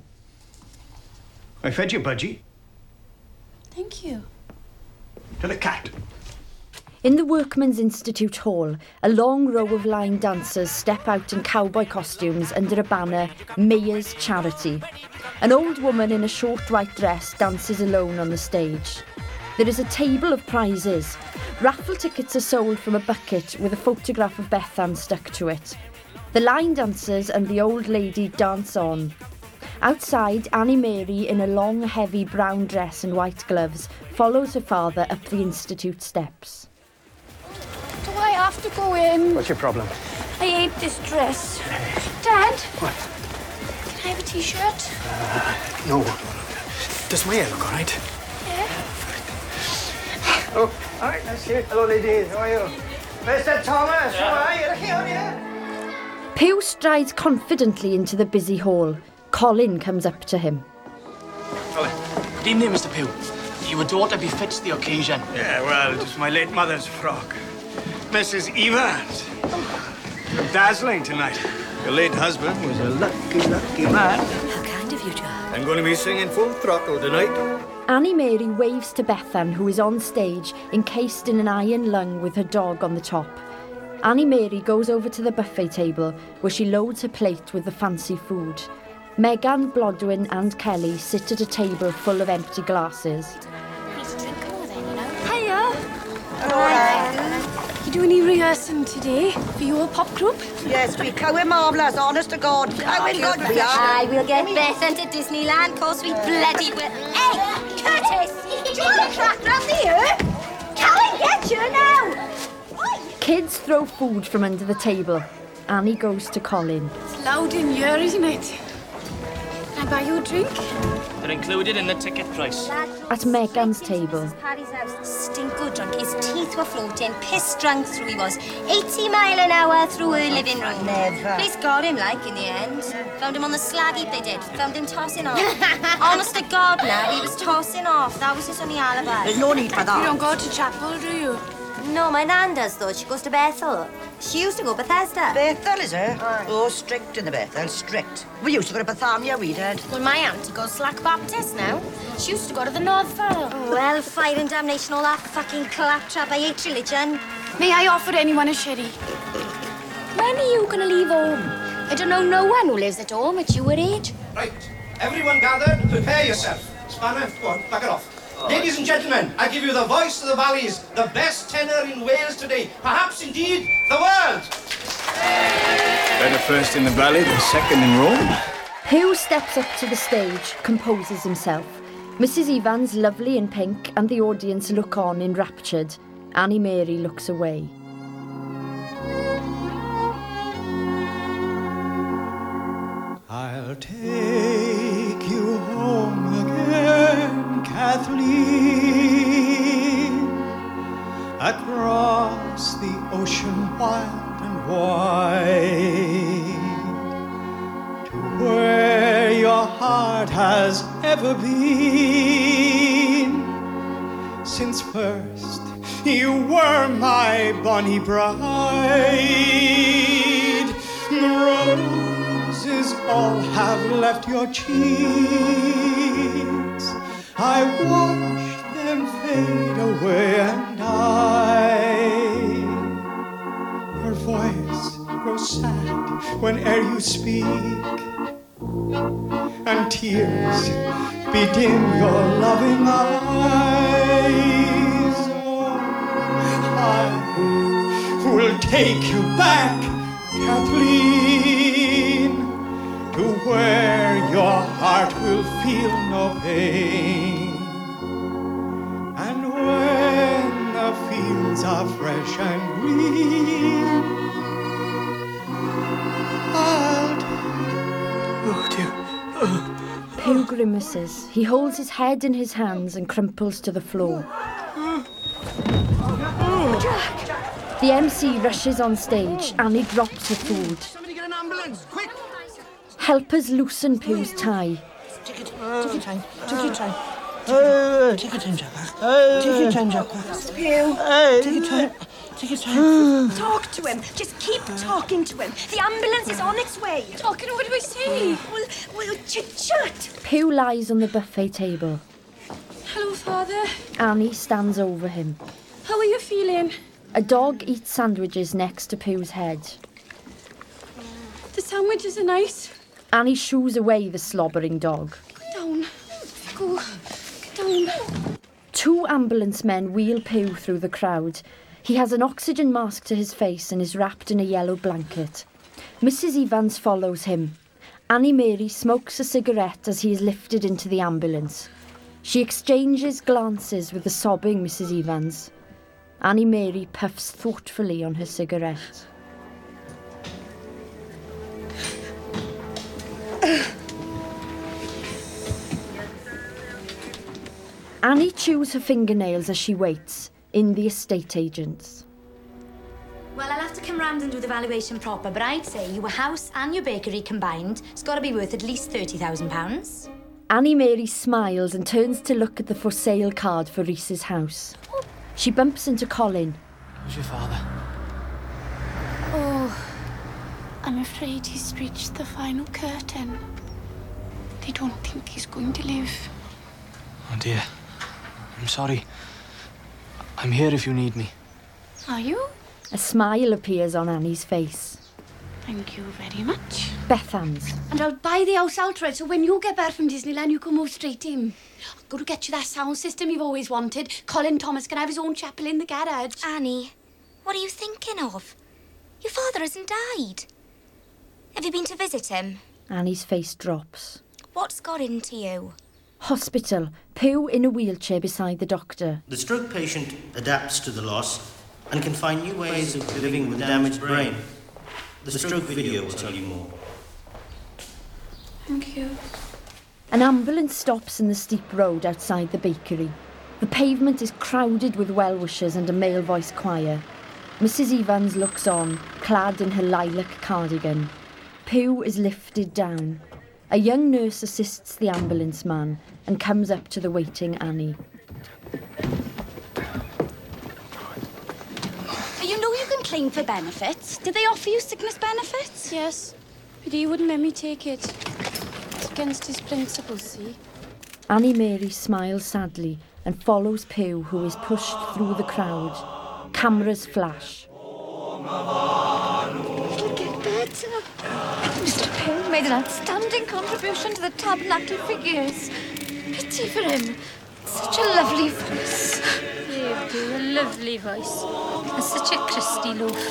I fed you, Budgie.
Thank you.
To the cat.
In the Workmen's Institute Hall, a long row of line dancers step out in cowboy costumes under a banner, Mayor's Charity. An old woman in a short white dress dances alone on the stage. There is a table of prizes. Raffle tickets are sold from a bucket with a photograph of Bethan stuck to it. The line dancers and the old lady dance on. Outside, Annie Mary, in a long, heavy brown dress and white gloves, follows her father up the Institute steps.
Do I have to go in?
What's your problem?
I hate this dress. Dad?
What?
Can I have a t-shirt?
No. Does my hair look all right?
Yeah.
Oh, all right, that's it. Hello, ladies. How are you? Mr. Thomas, how are you? Here, here.
Pugh strides confidently into the busy hall. Colin comes up to him.
Colin. Good evening, Mr. Pugh. Your daughter befits the occasion.
Yeah, well, it was my late mother's frock. Mrs. Evans. You look dazzling tonight. Your late husband was a lucky, lucky man.
How kind of you, John.
I'm going to be singing full throttle tonight.
Annie Mary waves to Bethan, who is on stage, encased in an iron lung with her dog on the top. Annie Mary goes over to the buffet table, where she loads her plate with the fancy food. Megan, Blodwyn and Kelly sit at a table full of empty glasses.
Hiya. You doing any rehearsing today for your pop group?
Yes, we cow marvellous, honest to God. How good we are.
Aye, we'll get Bethan to Disneyland, cause we bloody will. Hey, Curtis! Do you want to crack round here? Colin, get you now!
Kids throw food from under the table. Annie goes to Colin.
It's loud in here, isn't it? Can I buy you a drink?
They're included in the ticket price.
At Megan's table,
Paddy's house. Stink good drunk. His teeth were floating. Piss drunk through he was. 80 mile an hour through her living room.
Never.
Police got him, like, in the end. Found him on the slag heap, they did. Found him tossing off. Honest to God, now, he was tossing off. That was his only alibi.
There's no need for that.
You don't go to chapel, do you?
No, my nan does, though. She goes to Bethel. She used to go Bethesda.
Bethel, is it? Oh, strict in the Bethel, strict. We used to go to Bethania, we did.
Well, my auntie goes Slack Baptist now. She used to go to the North Furrow. Oh, well, fire and damnation, all that fucking claptrap. I hate religion.
May I offer anyone a sherry?
When are you going to leave home? I don't know no one who lives at home at your age.
Right, everyone gathered, prepare yourself. Spanner, go on, back it off. Ladies and gentlemen, I give you the voice of the valleys, the best tenor in Wales today, perhaps indeed the world.
Better first in the valley than second in Rome.
Hugh steps up to the stage, composes himself. Mrs. Evans, lovely in pink, and the audience look on enraptured. Annie Mary looks away.
I'll take you home again, Kathleen, across the ocean wild and wide, to where your heart has ever been, since first you were my bonny bride. The roses all have left your cheeks, I watched them fade away, and your voice grows sad whene'er you speak, and tears bedim your loving eyes. Oh, I will take you back, Kathleen, to where your heart will feel no pain, and when the fields are fresh and green, oh dear.
Hugh grimaces. He holds his head in his hands and crumples to the floor.
Jack!
The MC rushes on stage. Annie drops her food.
Somebody get an ambulance, quick!
Helpers loosen Pugh's tie.
Take your time. Take your time, Jack. Take your time, Jack.
Pew.
Take your time. Take your time.
Talk to him. Just keep talking to him. The ambulance is on its way.
Talking, what do I say?
Well, chit-chat.
Pugh lies on the buffet table.
Hello, Father.
Annie stands over him.
How are you feeling?
A dog eats sandwiches next to Pugh's head.
The sandwiches are nice.
Annie shoos away the slobbering dog.
Down. Go. Down.
Two ambulance men wheel Pugh through the crowd. He has an oxygen mask to his face and is wrapped in a yellow blanket. Mrs. Evans follows him. Annie Mary smokes a cigarette as he is lifted into the ambulance. She exchanges glances with the sobbing Mrs. Evans. Annie Mary puffs thoughtfully on her cigarette. Annie chews her fingernails as she waits, in the estate agents.
Well, I'll have to come round and do the valuation proper, but I'd say your house and your bakery combined, it's got to be worth at least £30,000.
Annie Mary smiles and turns to look at the for sale card for Rhys's house. She bumps into Colin.
Who's your father?
Oh, I'm afraid he's reached the final curtain. They don't think he's going to live.
Oh dear. I'm sorry. I'm here if you need me.
Are you?
A smile appears on Annie's face.
Thank you very much.
Bethans.
And I'll buy the house outright, so when you get back from Disneyland, you can move straight in. I'll go to get you that sound system you've always wanted. Colin Thomas can have his own chapel in the garage.
Annie, what are you thinking of? Your father hasn't died. Have you been to visit him?
Annie's face drops.
What's got into you?
Hospital. Pugh in a wheelchair beside the doctor.
The stroke patient adapts to the loss and can find new ways of living with a damaged brain. The stroke video will tell you more.
Thank you.
An ambulance stops in the steep road outside the bakery. The pavement is crowded with well-wishers and a male-voiced choir. Mrs. Evans looks on, clad in her lilac cardigan. Pew is lifted down. A young nurse assists the ambulance man and comes up to the waiting Annie.
You know you can claim for benefits. Did they offer you sickness benefits?
Yes, but he wouldn't let me take it. It's against his principles, see?
Annie Mary smiles sadly and follows Pew, who is pushed through the crowd. Cameras flash.
It'll get better. Mr. Pew made an outstanding contribution to the tabernacle for years. Pity for him. Such a lovely voice.
Yeah, Pew, a lovely voice. And such a crusty loaf.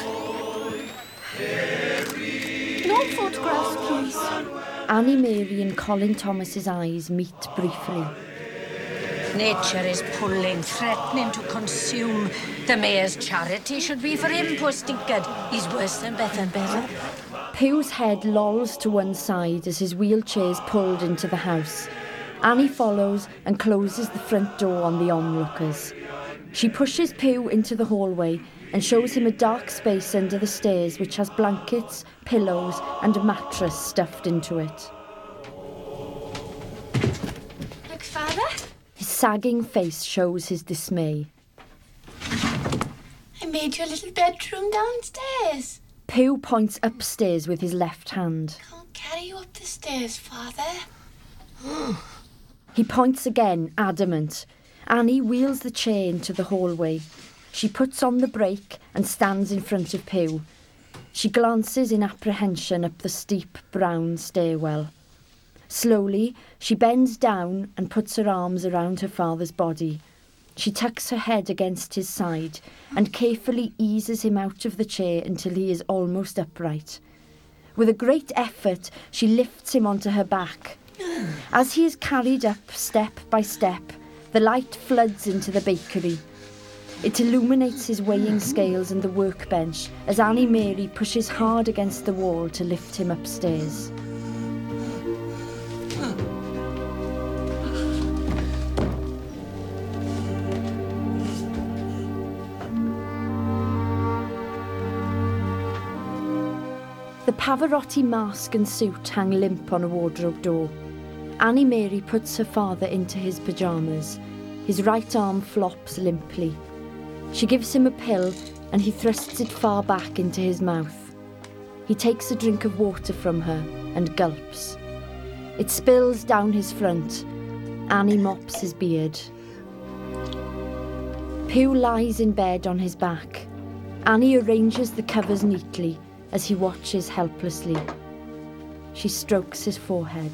No photographs, please.
Annie Mary and Colin Thomas's eyes meet briefly.
Nature is pulling, threatening to consume. The mayor's charity should be for him, poor stinkard. He's worse than Beth and Better.
Pew's head lolls to one side as his wheelchair is pulled into the house. Annie follows and closes the front door on the onlookers. She pushes Pew into the hallway and shows him a dark space under the stairs which has blankets, pillows and a mattress stuffed into it.
Look, Father.
His sagging face shows his dismay.
I made you a little bedroom downstairs.
Pew points upstairs with his left hand.
I'll carry you up the stairs, Father.
He points again, adamant. Annie wheels the chair into the hallway. She puts on the brake and stands in front of Pew. She glances in apprehension up the steep brown stairwell. Slowly, she bends down and puts her arms around her father's body. She tucks her head against his side and carefully eases him out of the chair until he is almost upright. With a great effort, she lifts him onto her back. As he is carried up step by step, the light floods into the bakery. It illuminates his weighing scales and the workbench as Annie Mary pushes hard against the wall to lift him upstairs. The Pavarotti mask and suit hang limp on a wardrobe door. Annie Mary puts her father into his pyjamas. His right arm flops limply. She gives him a pill and he thrusts it far back into his mouth. He takes a drink of water from her and gulps. It spills down his front. Annie mops his beard. Pew lies in bed on his back. Annie arranges the covers neatly as he watches helplessly. She strokes his forehead.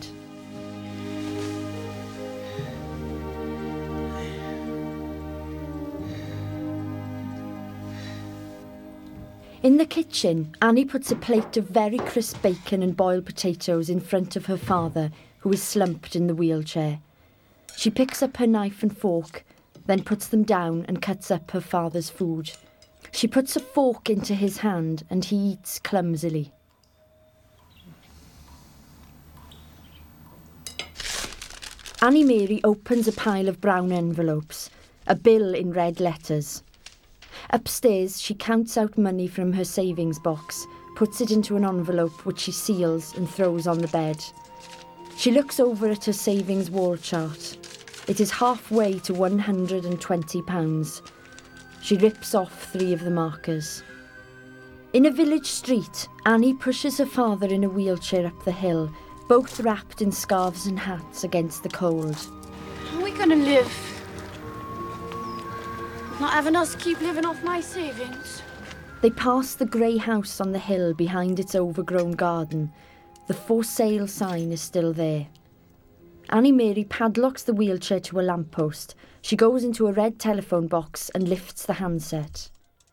In the kitchen, Annie puts a plate of very crisp bacon and boiled potatoes in front of her father, who is slumped in the wheelchair. She picks up her knife and fork, then puts them down and cuts up her father's food. She puts a fork into his hand and he eats clumsily. Annie Mary opens a pile of brown envelopes, a bill in red letters. Upstairs, she counts out money from her savings box, puts it into an envelope which she seals and throws on the bed. She looks over at her savings wall chart. It is halfway to £120. She rips off 3 of the markers. In a village street, Annie pushes her father in a wheelchair up the hill, both wrapped in scarves and hats against the cold.
How are we going to live? Not having us keep living off my savings.
They pass the grey house on the hill behind its overgrown garden. The for sale sign is still there. Annie Mary padlocks the wheelchair to a lamppost. She goes into a red telephone box and lifts the handset.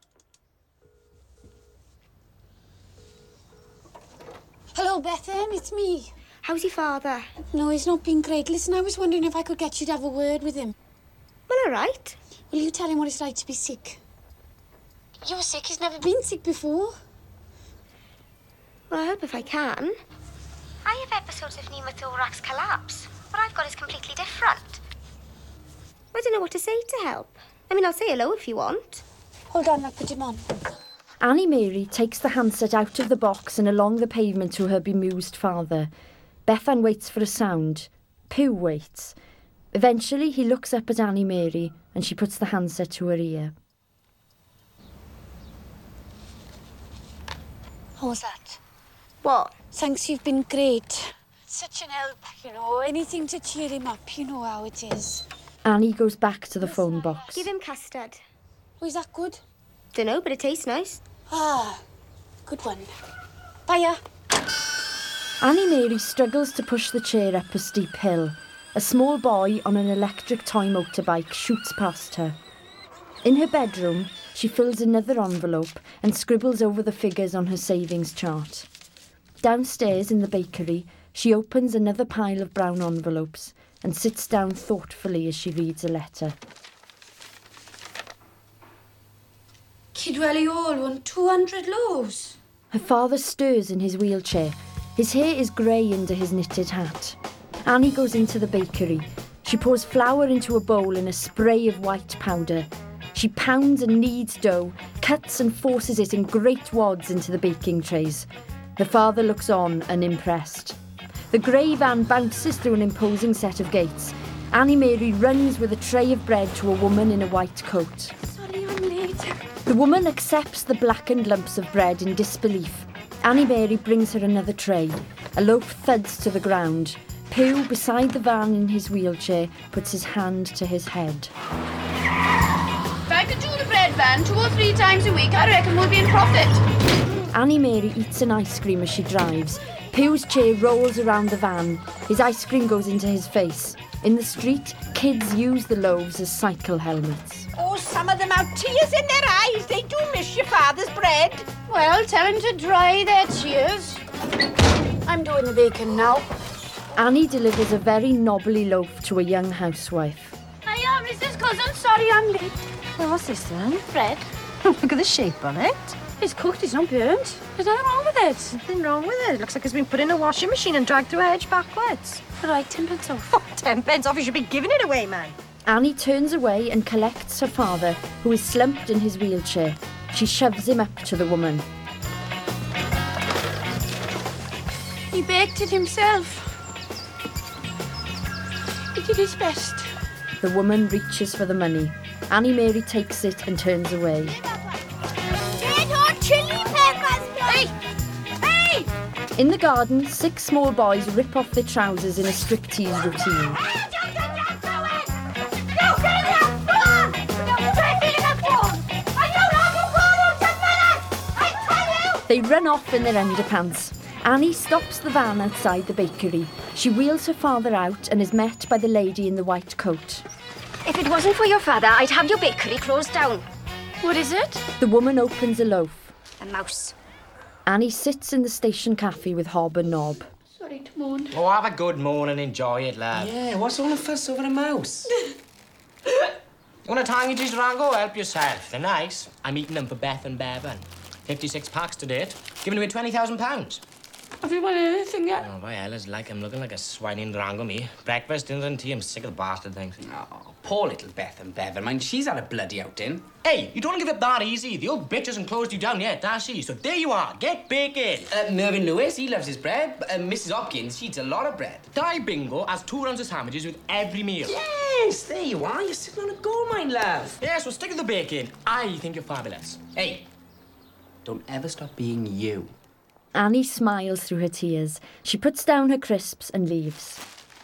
Hello, Bethan, it's me.
How's your father?
No, he's not been great. Listen, I was wondering if I could get you to have a word with him.
Well, all right.
Will you tell him what it's like to be sick? You're sick, he's never been sick before.
Well, I hope if I can.
I have episodes of pneumothorax collapse.
What I've got is completely different. I don't know what to say to help. I mean, I'll say hello if you want.
Hold on, I'll put him on.
Annie Mary takes the handset out of the box and along the pavement to her bemused father. Bethan waits for a sound. Pugh waits. Eventually, he looks up at Annie Mary and she puts the handset to her ear.
How was that?
What?
Thanks, you've been great. Such an help, you know. Anything to cheer him up, you know how it is.
Annie goes back to the phone box.
Give him custard.
Oh, is that good?
Dunno, but it tastes nice.
Ah, good one. Bye.
Annie Mary struggles to push the chair up a steep hill. A small boy on an electric toy motorbike shoots past her. In her bedroom, she fills another envelope and scribbles over the figures on her savings chart. Downstairs in the bakery, she opens another pile of brown envelopes and sits down thoughtfully as she reads a letter.
Kidwelly all won 200 loaves.
Her father stirs in his wheelchair. His hair is grey under his knitted hat. Annie goes into the bakery. She pours flour into a bowl in a spray of white powder. She pounds and kneads dough, cuts and forces it in great wads into the baking trays. Her father looks on, unimpressed. The grey van bounces through an imposing set of gates. Annie Mary runs with a tray of bread to a woman in a white coat.
Sorry, I'm late.
The woman accepts the blackened lumps of bread in disbelief. Annie Mary brings her another tray. A loaf thuds to the ground. Pugh, beside the van in his wheelchair, puts his hand to his head.
If I could do the bread van 2 or 3 times a week, I reckon we'll be in profit.
Annie Mary eats an ice cream as she drives. Pugh's chair rolls around the van. His ice cream goes into his face. In the street, kids use the loaves as cycle helmets.
Oh, some of them have tears in their eyes. They do miss your father's bread. Well, tell them to dry their tears. I'm doing the bacon now.
Annie delivers a very knobbly loaf to a young housewife.
Hiya, Mrs. Cousin. Sorry I'm late.
Well, what's this then?
Bread.
Look at the shape on it. It's cooked, it's not burnt. There's nothing wrong with it.
Nothing wrong with it. It looks like it's been put in a washing machine and dragged through a hedge backwards.
Right, 10 pence off.
Oh, 10 pence off. You should be giving it away, man.
Annie turns away and collects her father, who is slumped in his wheelchair. She shoves him up to the woman.
He baked it himself. He did his best.
The woman reaches for the money. Annie Mary takes it and turns away.
Chili peppers, hey! Hey!
In the garden, 6 small boys rip off their trousers in a striptease routine. They run off in their underpants. Annie stops the van outside the bakery. She wheels her father out and is met by the lady in the white coat.
If it wasn't for your father, I'd have your bakery closed down.
What is it?
The woman opens a loaf.
A mouse.
Annie sits in the station cafe with Hob and Nob.
Sorry to moan.
Oh, have a good morning, enjoy it, lad. Yeah, what's all the fuss over a mouse? You want a tangy Rango? Help yourself. They're nice. I'm eating them for Beth and Bevan. 56 packs to date. Giving away £20,000.
Have you won anything yet?
Oh, by hell, it's like I'm looking like a swine Rango, me. Breakfast, dinner and tea. I'm sick of the bastard things.
Oh, poor little Beth and Bevan. Mind, she's had a bloody outing.
Hey, you don't give up that easy. The old bitch hasn't closed you down yet, has she? So there you are. Get baking.
Mervyn Lewis, he loves his bread. Mrs. Hopkins, she eats a lot of bread.
Di Bingo has 2 rounds of sandwiches with every meal.
Yes, there you are. You're sitting on a gold mine, love.
Yeah, so stick with the baking. I think you're fabulous.
Hey, don't ever stop being you.
Annie smiles through her tears. She puts down her crisps and leaves.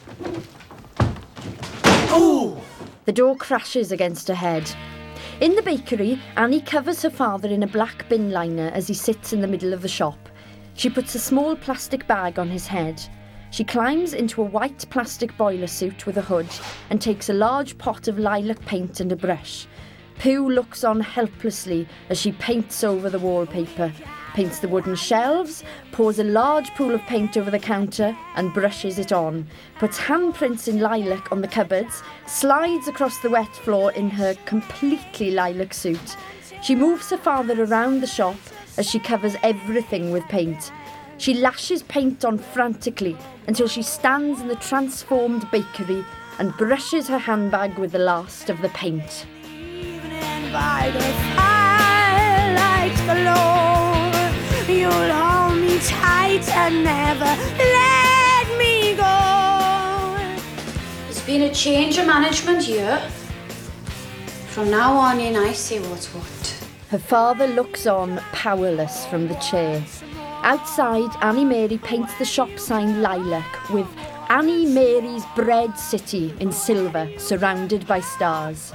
Oh!
The door crashes against her head. In the bakery, Annie covers her father in a black bin liner as he sits in the middle of the shop. She puts a small plastic bag on his head. She climbs into a white plastic boiler suit with a hood and takes a large pot of lilac paint and a brush. Pugh looks on helplessly as she paints over the wallpaper, paints the wooden shelves, pours a large pool of paint over the counter and brushes it on, puts handprints in lilac on the cupboards, slides across the wet floor in her completely lilac suit. She moves her father around the shop as she covers everything with paint. She lashes paint on frantically until she stands in the transformed bakery and brushes her handbag with the last of the paint.
By the firelight below, you'll hold me tight and never let me go.
There's been a change of management here. From now on in, I say what's what.
Her father looks on, powerless from the chair. Outside, Annie Mary paints the shop sign lilac with Annie Mary's Bread City in silver, surrounded by stars.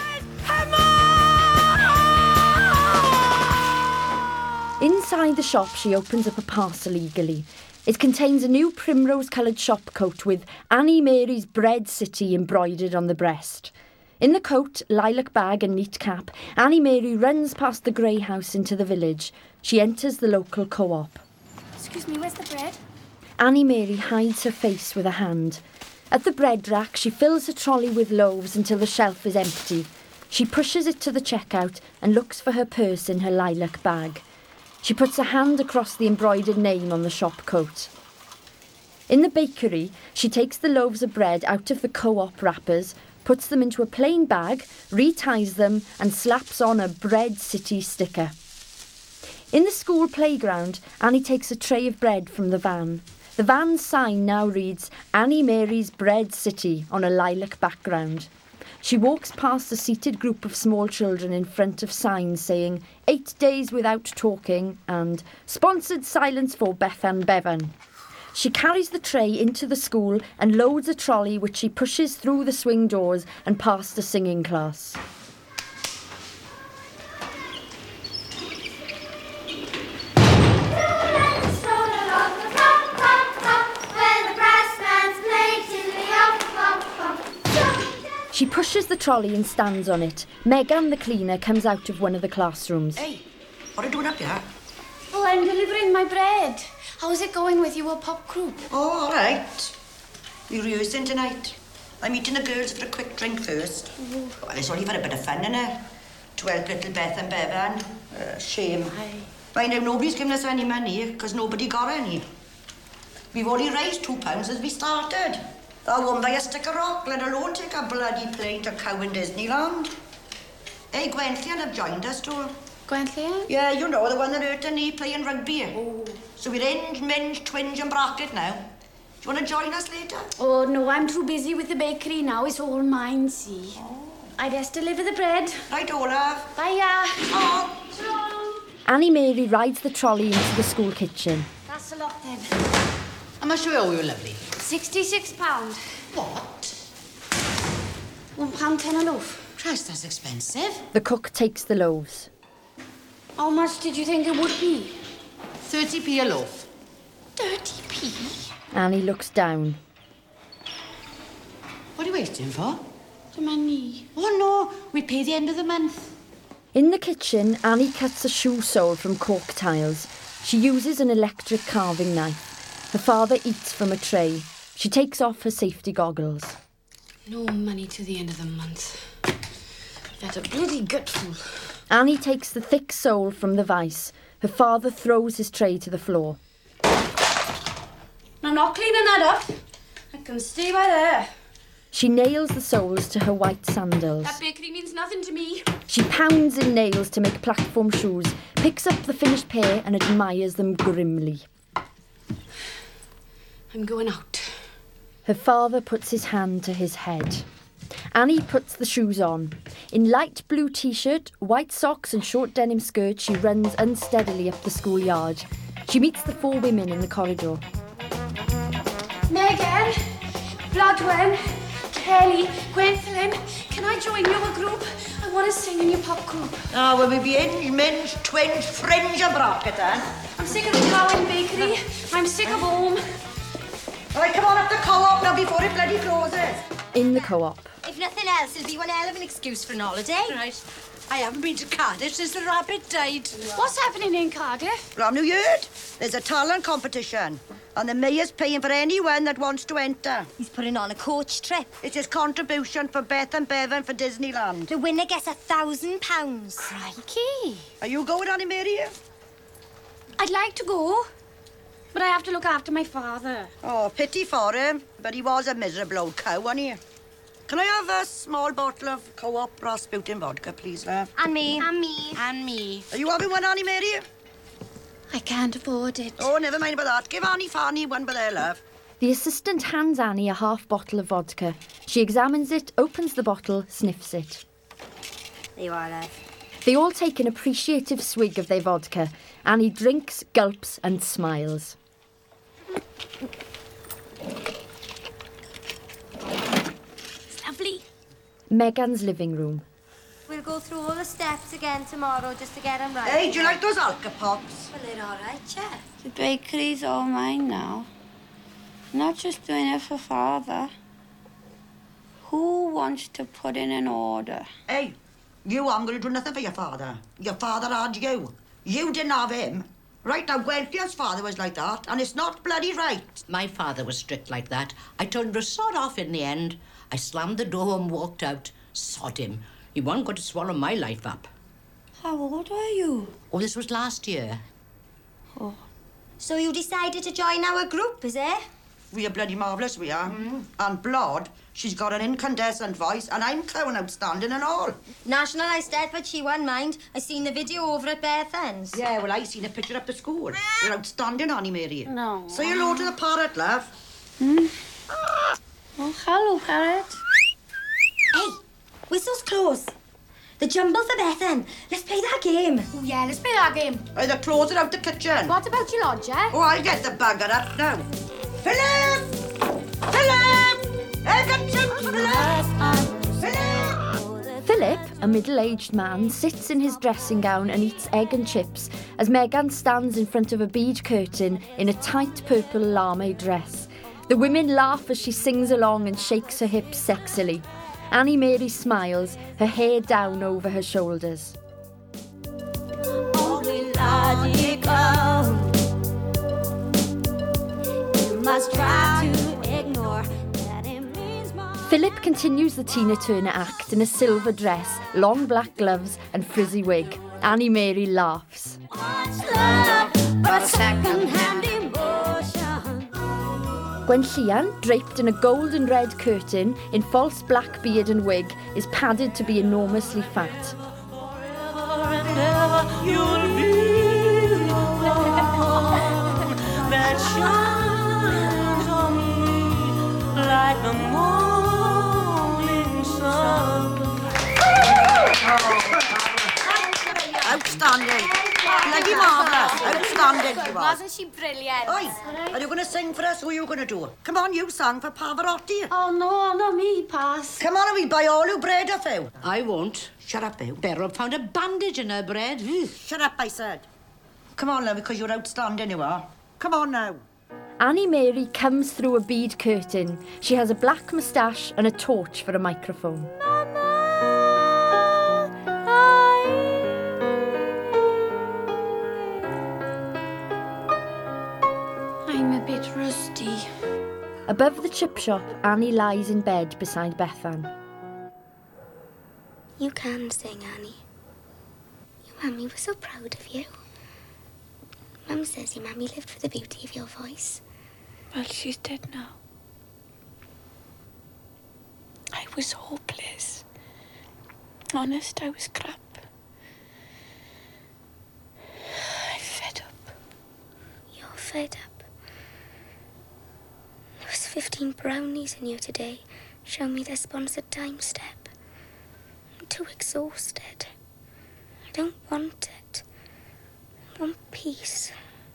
Inside the shop, she opens up a parcel eagerly. It contains a new primrose-coloured shop coat with Annie Mary's Bread City embroidered on the breast. In the coat, lilac bag and neat cap, Annie Mary runs past the grey house into the village. She enters the local co-op.
Excuse me, where's the bread?
Annie Mary hides her face with a hand. At the bread rack, she fills her trolley with loaves until the shelf is empty. She pushes it to the checkout and looks for her purse in her lilac bag. She puts a hand across the embroidered name on the shop coat. In the bakery, she takes the loaves of bread out of the co-op wrappers, puts them into a plain bag, reties them and slaps on a Bread City sticker. In the school playground, Annie takes a tray of bread from the van. The van's sign now reads Annie Mary's Bread City on a lilac background. She walks past a seated group of small children in front of signs saying 8 days without talking and sponsored silence for Bethan Bevan. She carries the tray into the school and loads a trolley which she pushes through the swing doors and past the singing class. She pushes the trolley and stands on it. Megan, the cleaner, comes out of one of the classrooms.
Hey, what are you doing up here?
Oh, I'm delivering my bread. How's it going with your pop group?
Oh, all right. We're rehearsing tonight. I'm meeting the girls for a quick drink first.
Oh.
Well, it's only for a bit of fun, innit? To help little Beth and Bevan. Shame. I know nobody's given us any money because nobody got any. We've only raised £2 as we started. I won't buy a stick of rock, let alone take a bloody plane to Cow in Disneyland. Hey, Gwenllian have joined us too.
Gwenllian?
Yeah, you know, the one that hurt her knee playing rugby. Oh. So we're Inge, Minge, Twinge and Bracket now. Do you want to join us later?
Oh, no, I'm too busy with the bakery now. It's all mine, see. Oh. I best deliver the bread.
Right, Olaf.
Bye, ya.
Oh.
Annie Mary rides the trolley into the school kitchen.
That's a lot, then.
How much do we owe you, lovely?
£66.
What?
£1.10 a loaf.
Christ, that's expensive.
The cook takes the loaves.
How much did you think it would be?
30p a loaf.
30p?
Annie looks down.
What are you waiting for?
The money.
Oh, no. We pay the end of the month.
In the kitchen, Annie cuts a shoe sole from cork tiles. She uses an electric carving knife. Her father eats from a tray. She takes off her safety goggles.
No money to the end of the month. That a bloody gutful.
Annie takes the thick sole from the vise. Her father throws his tray to the floor.
I'm not cleaning that up. I can stay by there.
She nails the soles to her white sandals.
That bakery means nothing to me.
She pounds in nails to make platform shoes, picks up the finished pair and admires them grimly.
I'm going out.
Her father puts his hand to his head. Annie puts the shoes on. In light blue t-shirt, white socks and short denim skirt, she runs unsteadily up the schoolyard. She meets the 4 women in the corridor.
Megan, Blodwen, Kelly, Gwenllian, can I join your group? I want to sing in your pop group.
Oh, well, we'll be Inge, Minge, Twinge, Fringe and Bracket, then.
I'm sick of the Cowan bakery. I'm sick of home.
All right, come on up the co-op now before it bloody closes.
In the co-op.
If nothing else, it'll be one hell of an excuse for an holiday.
Right. I haven't been to Cardiff since the rabbit died.
What's happening in Cardiff?
Well, haven't you heard? There's a talent competition. And the mayor's paying for anyone that wants to enter.
He's putting on a coach trip.
It's his contribution for Beth and Bevan for Disneyland.
The winner gets £1,000.
Crikey.
Are you going, Annie Mary?
I'd like to go.
But I have to look after my father.
Oh, pity for him. But he was a miserable old cow, wasn't he? Can I have a small bottle of Co-op Rasputin vodka, please, love?
And me.
And me.
And me.
Are you having one, Annie Mary?
I can't afford it.
Oh, never mind about that. Give Annie Fanny one by there, love.
The assistant hands Annie a half bottle of vodka. She examines it, opens the bottle, sniffs it.
There you are, love.
They all take an appreciative swig of their vodka. Annie drinks, gulps and smiles.
It's lovely.
Megan's living room.
We'll go through all the steps again tomorrow just to get them right.
Hey, do you like those Alka Pops?
Well, they're all right, yeah.
The bakery's all mine now. Not just doing it for father. Who wants to put in an order?
Hey, you aren't going to do nothing for your father. Your father had you. You didn't have him. Right now, Gwenfield's father was like that, and it's not bloody right.
My father was strict like that. I told him to sod off in the end. I slammed the door and walked out. Sod him. He wasn't going to swallow my life up.
How old were you?
Oh, this was last year.
Oh.
So you decided to join our group, is it?
We are bloody marvellous, we are. And Blood, she's got an incandescent voice, and I'm clown outstanding and all.
Nationalised dead, but she won't mind. I seen the video over at Bethan's.
Yeah, well, I seen a picture up the school. You're outstanding, Annie Mary.
No.
Say hello to the parrot, love.
Oh, hello, parrot.
Hey, whistle's close. The jumble for Bethan. Let's play that game.
Oh, yeah, let's play that game.
Either close it out the kitchen.
What about your lodger?
Oh, I'll get the bugger up now. Philip! Philip! I got some Philip!
Philip, a middle-aged man, sits in his dressing gown and eats egg and chips as Megan stands in front of a bead curtain in a tight purple lame dress. The women laugh as she sings along and shakes her hips sexily. Annie Mary smiles, her hair down over her shoulders.
Only logical. You must try to ignore that it means more.
Philip continues the Tina Turner act in a silver dress, long black gloves and frizzy wig. Annie Mary laughs.
But second-hand emotion.
Gwen Llian, draped in a gold and red curtain, in false black beard and wig, is padded to be enormously fat.
And ever you'll be the one that shines on me like the morning sun.
Outstanding. Bloody marvellous. Outstanding you are.
Wasn't she brilliant?
Oi, are you going to sing for us? Who are you going to do? Come on, you sang for Pavarotti.
Oh, no, not me, pass.
Come on, and we buy all your bread off you.
I won't.
Shut up, you.
Beryl found a bandage in her bread.
Shut up, I said. Come on, love, because you're outstanding, you are. Come on now.
Annie Mary comes through a bead curtain. She has a black moustache and a torch for a microphone.
I'm a bit rusty.
Above the chip shop, Annie lies in bed beside Bethan.
You can sing, Annie. Your mummy was so proud of you. Mum says your mummy lived for the beauty of your voice.
Well, she's dead now. I was hopeless. Honest, I was crap. I'm fed up.
You're fed up. There was 15 brownies in you today. Show me their sponsored time step. I'm too exhausted. I don't want it. I want peace.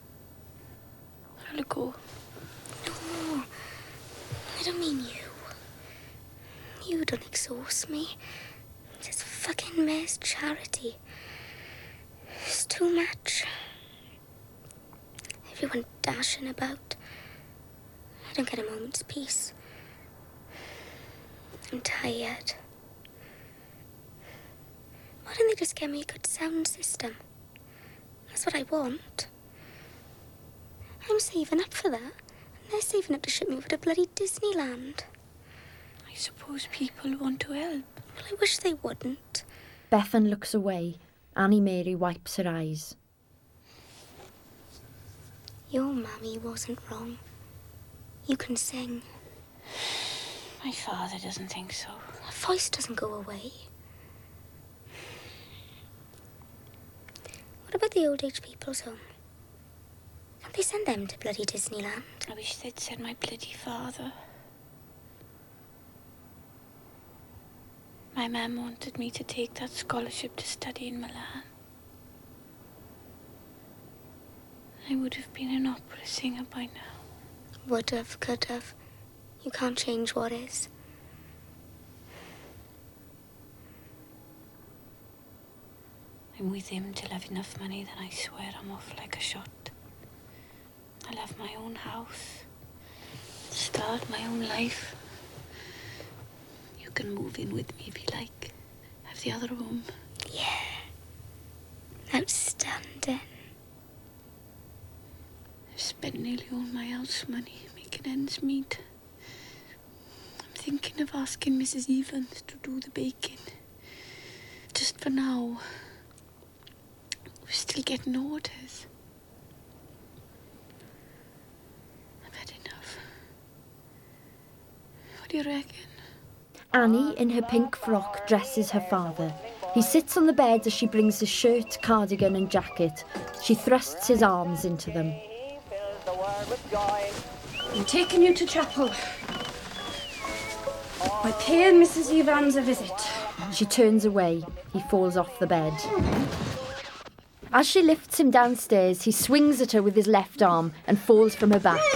I'll go.
No, I don't mean you. You don't exhaust me. This fucking mayor's charity. It's too much. Everyone dashing about. I don't get a moment's peace. I'm tired. Why don't they just get me a good sound system? That's what I want. I'm saving up for that. And they're saving up to ship me over to bloody Disneyland.
I suppose people want to help.
Well, I wish they wouldn't.
Bethan looks away. Annie Mary wipes her eyes.
Your mummy wasn't wrong. You can sing.
My father doesn't think so.
Her voice doesn't go away. What about the old age people's home? Can't they send them to bloody Disneyland?
I wish they'd send my bloody father. My mum wanted me to take that scholarship to study in Milan. I would have been an opera singer by now.
Would have, could have. You can't change what is.
I'm with him till I've enough money, then I swear I'm off like a shot. I'll have my own house. Start my own life. You can move in with me if you like. Have the other room.
Yeah. Outstanding.
I've spent nearly all my house money making ends meet. I'm thinking of asking Mrs. Evans to do the baking. Just for now. We're still getting orders. I've had enough. What do you reckon?
Annie, in her pink frock, dresses her father. He sits on the bed as she brings his shirt, cardigan and jacket. She thrusts his arms into them.
I'm taking you to chapel. By paying Mrs. Evans a visit.
She turns away. He falls off the bed. As she lifts him downstairs, he swings at her with his left arm and falls from her back.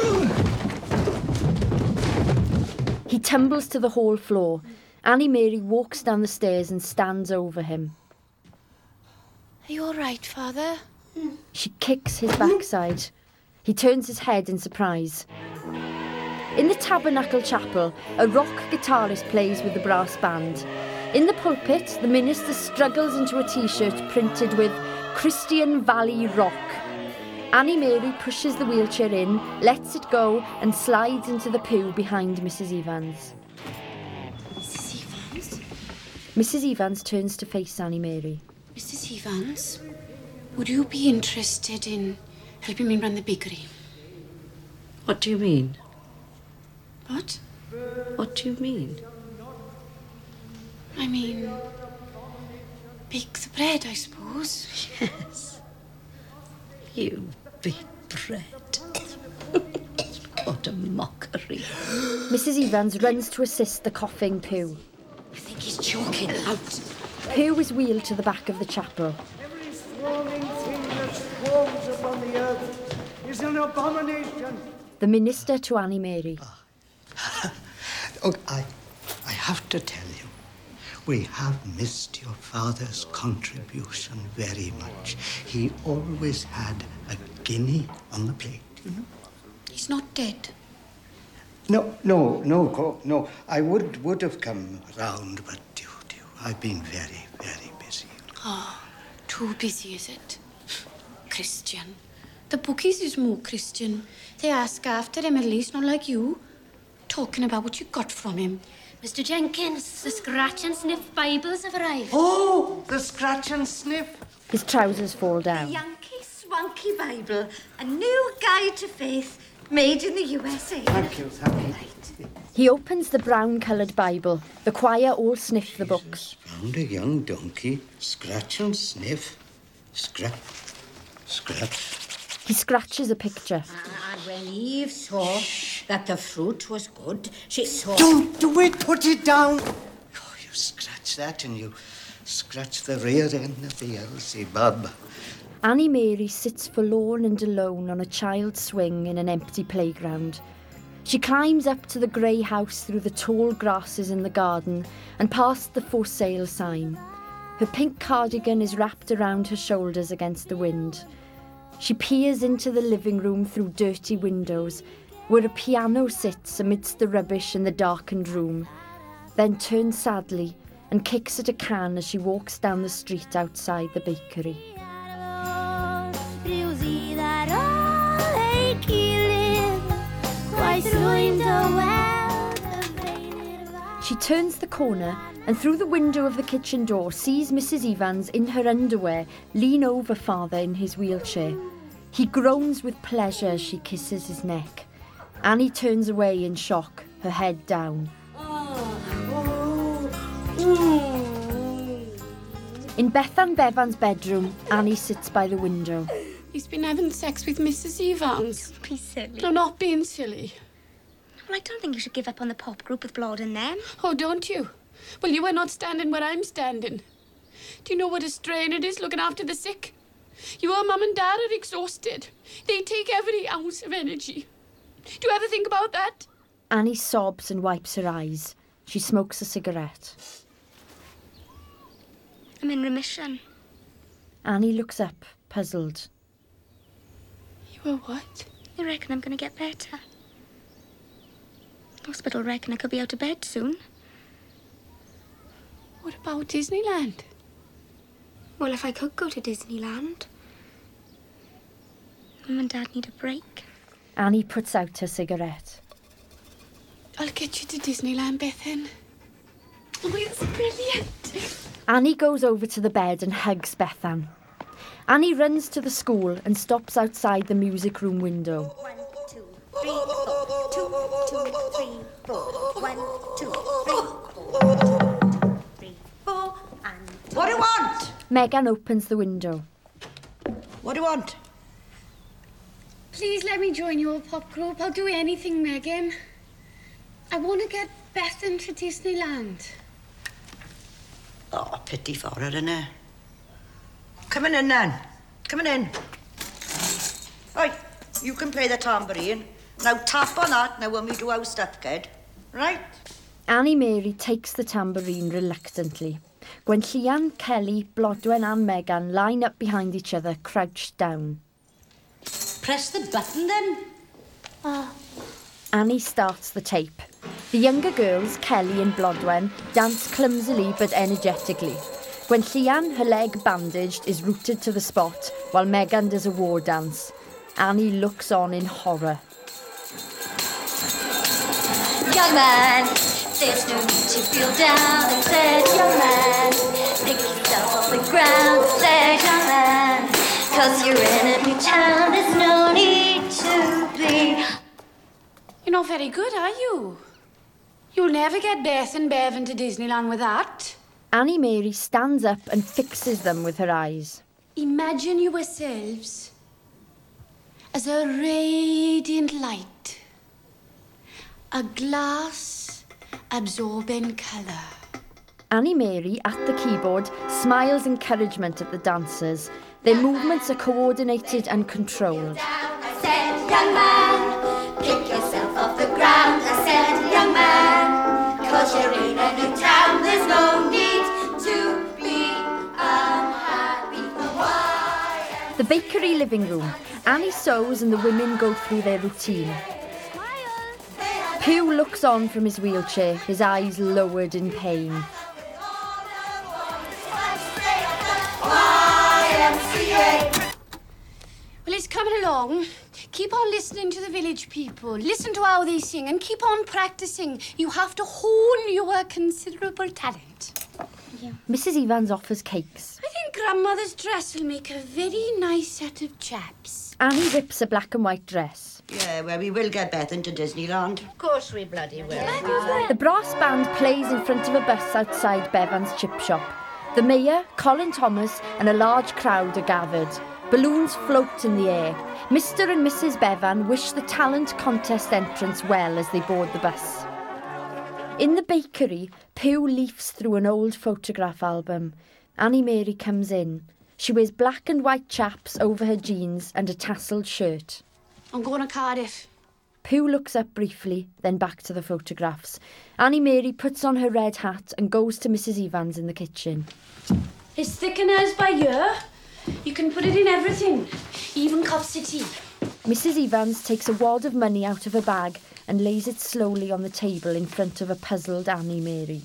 He tumbles to the hall floor. Annie Mary walks down the stairs and stands over him.
Are you all right, Father?
She kicks his backside. He turns his head in surprise. In the Tabernacle Chapel, a rock guitarist plays with the brass band. In the pulpit, the minister struggles into a T-shirt printed with Christian Valley Rock. Annie Mary pushes the wheelchair in, lets it go, and slides into the pew behind Mrs. Evans.
Mrs. Evans?
Mrs. Evans turns to face Annie Mary.
Mrs. Evans, would you be interested in helping me run the bakery?
What do you mean?
What?
What do you mean?
I mean, bake the bread, I suppose.
Yes. You bake bread. What a mockery.
Mrs. Evans runs to assist the coughing Pooh.
I think he's choking. Out.
Pooh is wheeled to the back of the chapel.
Every swarming thing that swarms upon the earth is an abomination.
The minister to Annie Mary.
Oh, I have to tell you, we have missed your father's contribution very much. He always had a guinea on the plate, you know.
He's not dead.
No. I would have come round, but I've been very, very busy.
Oh, too busy, is it? Christian. The bookies is more Christian. They ask after him at least, not like you. Talking about what you got from him.
Mr. Jenkins, the Scratch and Sniff Bibles have arrived.
Oh, the Scratch and Sniff.
His trousers fall down.
Yankee Swanky Bible, a new guide to faith, made in the USA.
Thank you.
He opens the brown-coloured Bible. The choir all sniff the books.
Found a young donkey, scratch and sniff, scratch.
He scratches a picture.
And when Eve saw that the fruit was good, she saw...
Don't do it! Put it down! Oh, you scratch that and you scratch the rear end of the Beelzebub.
Annie Mary sits forlorn and alone on a child's swing in an empty playground. She climbs up to the grey house through the tall grasses in the garden and past the for sale sign. Her pink cardigan is wrapped around her shoulders against the wind. She peers into the living room through dirty windows, where a piano sits amidst the rubbish in the darkened room, then turns sadly and kicks at a can as she walks down the street outside the bakery. She turns the corner and through the window of the kitchen door sees Mrs. Evans in her underwear lean over father in his wheelchair. He groans with pleasure as she kisses his neck. Annie turns away in shock, her head down. In Bethan Bevan's bedroom, Annie sits by the window.
He's been having sex with Mrs. Evans.
Don't be silly.
No, not being silly.
Well, I don't think you should give up on the pop group with Blood and them.
Oh, don't you? Well, you are not standing where I'm standing. Do you know what a strain it is looking after the sick? Your mum and dad are exhausted. They take every ounce of energy. Do you ever think about that?
Annie sobs and wipes her eyes. She smokes a cigarette.
I'm in remission.
Annie looks up, puzzled.
You are what?
They reckon I'm going to get better. Hospital reckon I could be out of bed soon.
What about Disneyland?
Well, if I could go to Disneyland. Mum and Dad need a break.
Annie puts out her cigarette.
I'll get you to Disneyland, Bethan. Oh, it's brilliant.
Annie goes over to the bed and hugs Bethan. Annie runs to the school and stops outside the music room window.
1, 2, 3, 4. 2, 2, 3, 4. 1, 2, 3, 4. 3, 4, and...
What do you want?
Megan opens the window.
What do you want?
Please let me join your pop group. I'll do anything, Megan. I want to get Bethan to Disneyland.
Oh, pity for her, innit? Coming in, then. Coming in. Right, you can play the tambourine. Now tap on that now when we do our step, kid. Right?
Annie Mary takes the tambourine reluctantly. When Llian, Kelly, Blodwen and Megan line up behind each other, crouched down.
Press the button, then.
Annie starts the tape. The younger girls, Kelly and Blodwen, dance clumsily but energetically. When Llian, her leg bandaged, is rooted to the spot, while Megan does a war dance. Annie looks on in horror.
Young man, there's no need to feel down, I said, young man. Pick yourself off the ground, I said, young man. 'Cause you're in a new town, there's no need to be.
You're not very good, are you? You'll never get Beth and Bevan to Disneyland with that.
Annie Mary stands up and fixes them with her eyes.
Imagine yourselves as a radiant light, a glass absorbing colour.
Annie Mary, at the keyboard, smiles encouragement at the dancers. Their movements are coordinated and controlled.
I said, young man, pick yourself off the ground. I said, young man, 'cause you're in a new town, there's no need to be unhappy. Why?
The bakery living room. Annie sews and the women go through their routine. Pew looks on from his wheelchair, his eyes lowered in pain.
Well, it's coming along. Keep on listening to the village people. Listen to how they sing and keep on practicing. You have to hone your considerable talent.
Mrs. Evans offers cakes.
I think Grandmother's dress will make a very nice set of chaps.
Annie rips a black and white dress.
Yeah, well, we will get Beth into Disneyland.
Of course we bloody will.
The brass band plays in front of a bus outside Bevan's chip shop. The mayor, Colin Thomas, and a large crowd are gathered. Balloons float in the air. Mr. and Mrs. Bevan wish the talent contest entrants well as they board the bus. In the bakery, Pew leafs through an old photograph album. Annie Mary comes in. She wears black and white chaps over her jeans and a tasselled shirt.
I'm going to Cardiff.
Pew looks up briefly, then back to the photographs. Annie Mary puts on her red hat and goes to Mrs. Evans in the kitchen.
It's thickeners by year. You can put it in everything, even cups of tea.
Mrs. Evans takes a wad of money out of her bag and lays it slowly on the table in front of a puzzled Annie Mary.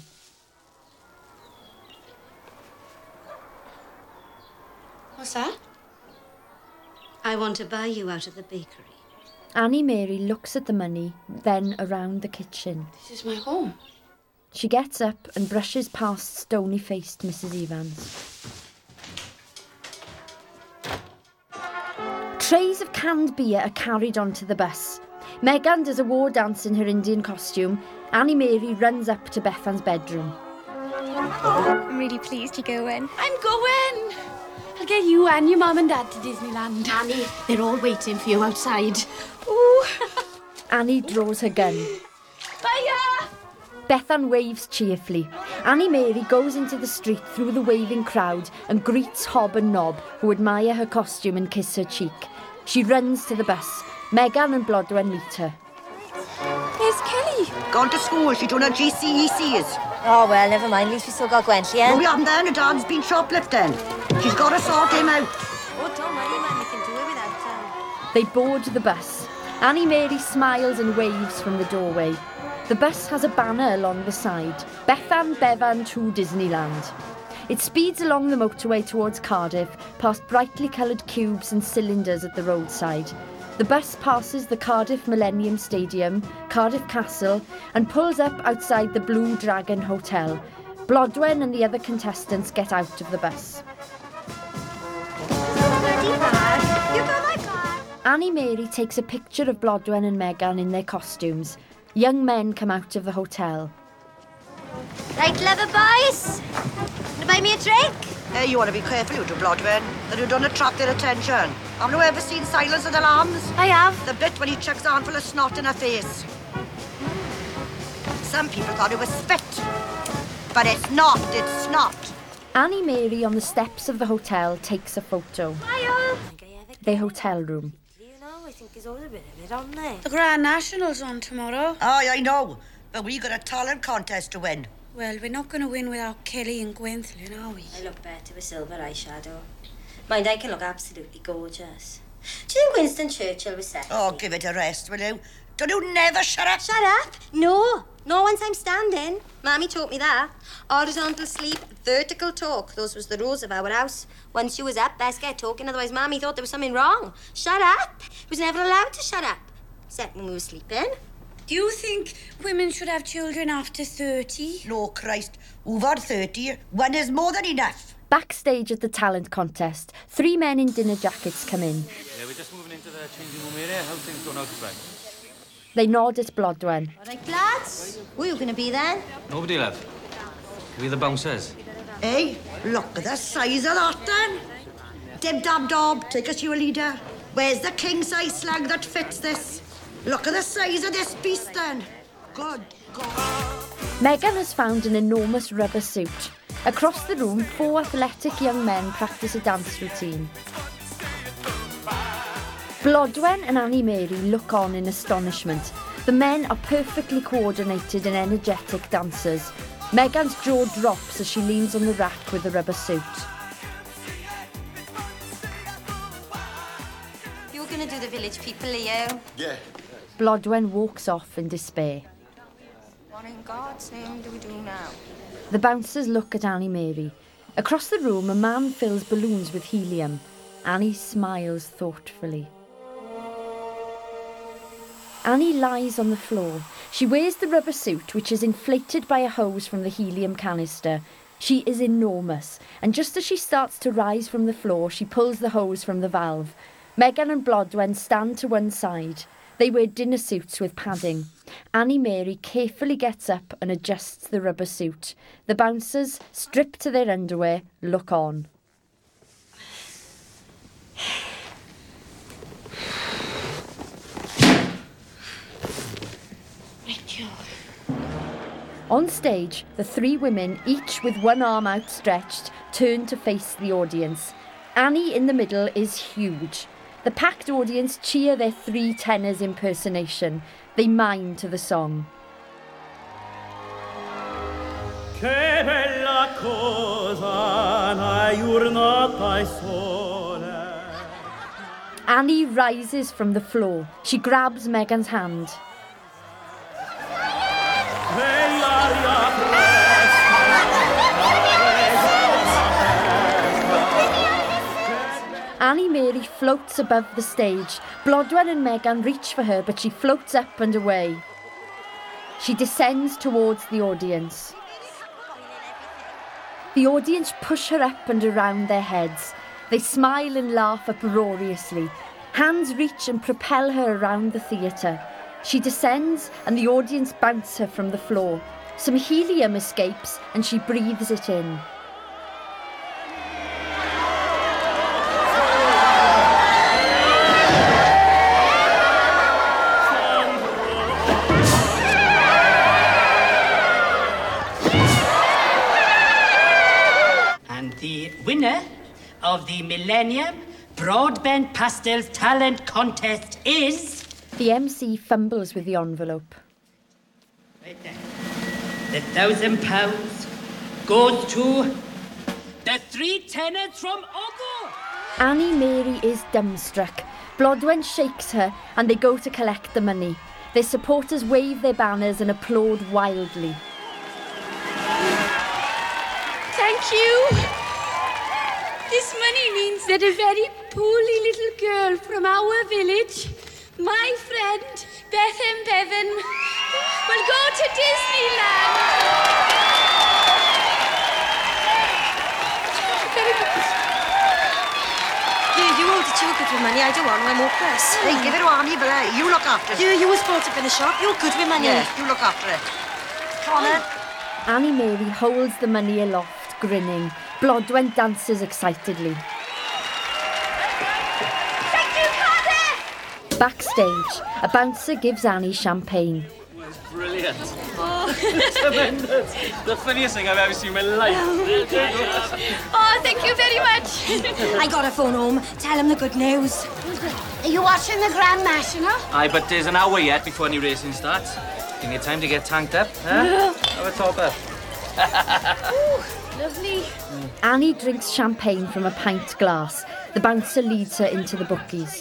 What's that?
I want to buy you out of the bakery.
Annie Mary looks at the money, then around the kitchen.
This is my home.
She gets up and brushes past stony-faced Mrs. Evans. Trays of canned beer are carried onto the bus. Megan does a war dance in her Indian costume. Annie Mary runs up to Bethan's bedroom.
I'm really pleased you're going.
I'm going. I'll get you and your mum and dad to Disneyland.
Annie, they're all waiting for you outside.
Ooh.
Annie draws her gun.
Fire!
Bethan waves cheerfully. Annie Mary goes into the street through the waving crowd and greets Hob and Nob, who admire her costume and kiss her cheek. She runs to the bus. Megan and Blodwen meet her.
Where's Kelly?
Gone to school. She's done her GCECs.
Oh, well, never mind. At least we still got Gwentley, eh?
No, we haven't then. Her dad's been shoplifting. She's got to sort him out.
Oh, don't worry, man. We can do it without him.
They board the bus. Annie Mary smiles and waves from the doorway. The bus has a banner along the side. Bethan Bevan to Disneyland. It speeds along the motorway towards Cardiff, past brightly coloured cubes and cylinders at the roadside. The bus passes the Cardiff Millennium Stadium, Cardiff Castle, and pulls up outside the Blue Dragon Hotel. Blodwen and the other contestants get out of the bus. Annie Mary takes a picture of Blodwen and Megan in their costumes. Young men come out of the hotel.
Right, clever boys. Wanna buy me a drink?
Hey, you want to be careful, you do, Blodwen. That you don't attract their attention. Have you ever seen Silence of the Lambs?
I have.
The bit when he chucks a handful of snot in her face. Some people thought it was spit. But it's not, it's snot.
Annie Mary on the steps of the hotel takes a photo.
Hiya.
Their hotel room.
I think there's always a bit of it on there.
The Grand National's on tomorrow.
Aye, I know. But we got a talent contest to win.
Well, we're not going to win without Kelly and Gwentlyn, are we?
I look better with silver eyeshadow. Mind, I can look absolutely gorgeous. Do you think Winston Churchill was sexy?
Oh, give it a rest, will you? Don't you never shut up?
Shut up? No. Not once I'm standing. Mammy taught me that. Horizontal sleep, vertical talk. Those was the rules of our house. Once you was up, best get talking, otherwise Mammy thought there was something wrong. Shut up. Was never allowed to shut up. Except when we were sleeping.
Do you think women should have children after 30?
No, Christ. Over 30, one is more than enough.
Backstage at the talent contest, 3 men in dinner jackets come in.
Yeah, we're just moving into the changing room area. How's things going out the front?
They nod at Blodwen.
All right, lads. Who are you going to be then?
Nobody, love. Could be the bouncers.
Hey, look at the size of that then. Dib dab dob, take us you a leader. Where's the king size slug that fits this? Look at the size of this beast then. Good God.
Megan has found an enormous rubber suit. Across the room, 4 athletic young men practice a dance routine. Blodwen and Annie Mary look on in astonishment. The men are perfectly coordinated and energetic dancers. Megan's jaw drops as she leans on the rack with the rubber suit.
You're going to do the village people, are you?
Yeah.
Blodwen walks off in despair.
What in God's name do we do now?
The bouncers look at Annie Mary. Across the room, a man fills balloons with helium. Annie smiles thoughtfully. Annie lies on the floor. She wears the rubber suit, which is inflated by a hose from the helium canister. She is enormous, and just as she starts to rise from the floor, she pulls the hose from the valve. Megan and Blodwen stand to one side. They wear dinner suits with padding. Annie Mary carefully gets up and adjusts the rubber suit. The bouncers, stripped to their underwear, look on. On stage, the 3 women, each with one arm outstretched, turn to face the audience. Annie in the middle is huge. The packed audience cheer their 3 tenors impersonation. They mime to the song.
Che bella cosa una giornata sole.
Annie rises from the floor. She grabs Megan's hand. Annie Mary floats above the stage. Blodwen and Megan reach for her, but she floats up and away. She descends towards the audience. The audience push her up and around their heads. They smile and laugh uproariously. Hands reach and propel her around the theatre. She descends and the audience bounce her from the floor. Some helium escapes and she breathes it in.
And the winner of the Millennium Broadbent Pastels Talent Contest is...
The MC fumbles with the envelope.
Right there. The £1,000 goes to the 3 tenors from Ogo.
Annie Mary is dumbstruck. Blodwen shakes her and they go to collect the money. Their supporters wave their banners and applaud wildly.
Thank you. This money means that a very poorly little girl from our village, my friend Bethan Bevan, will go to Disneyland.
You hold the chocolate with money. I don't want. I'm hopeless.
Hey, give it to Annie, but you look after it.
You was brought up in a shop. You're good with money.
Yeah, you look after it. Come on, then.
Annie Mary holds the money aloft, grinning. Blodwen dances excitedly.
Thank you, Carter!
Backstage, a bouncer gives Annie champagne.
It's brilliant. Oh, tremendous. The funniest thing I've ever seen in my life.
Oh, thank you very much.
I got a phone home. Tell him the good news.
Are you watching the Grand National?
Aye, but there's an hour yet before any racing starts. You need time to get tanked up, huh? Have a top up.
Ooh, lovely.
Annie drinks champagne from a pint glass. The bouncer leads her into the bookies.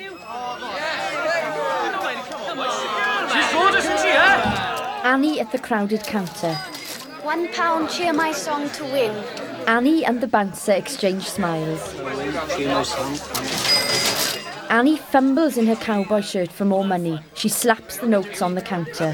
She's gorgeous, isn't she, huh?
Annie at the crowded counter.
£1 cheer my song to win.
Annie and the bouncer exchange smiles. Annie fumbles in her cowboy shirt for more money. She slaps the notes on the counter.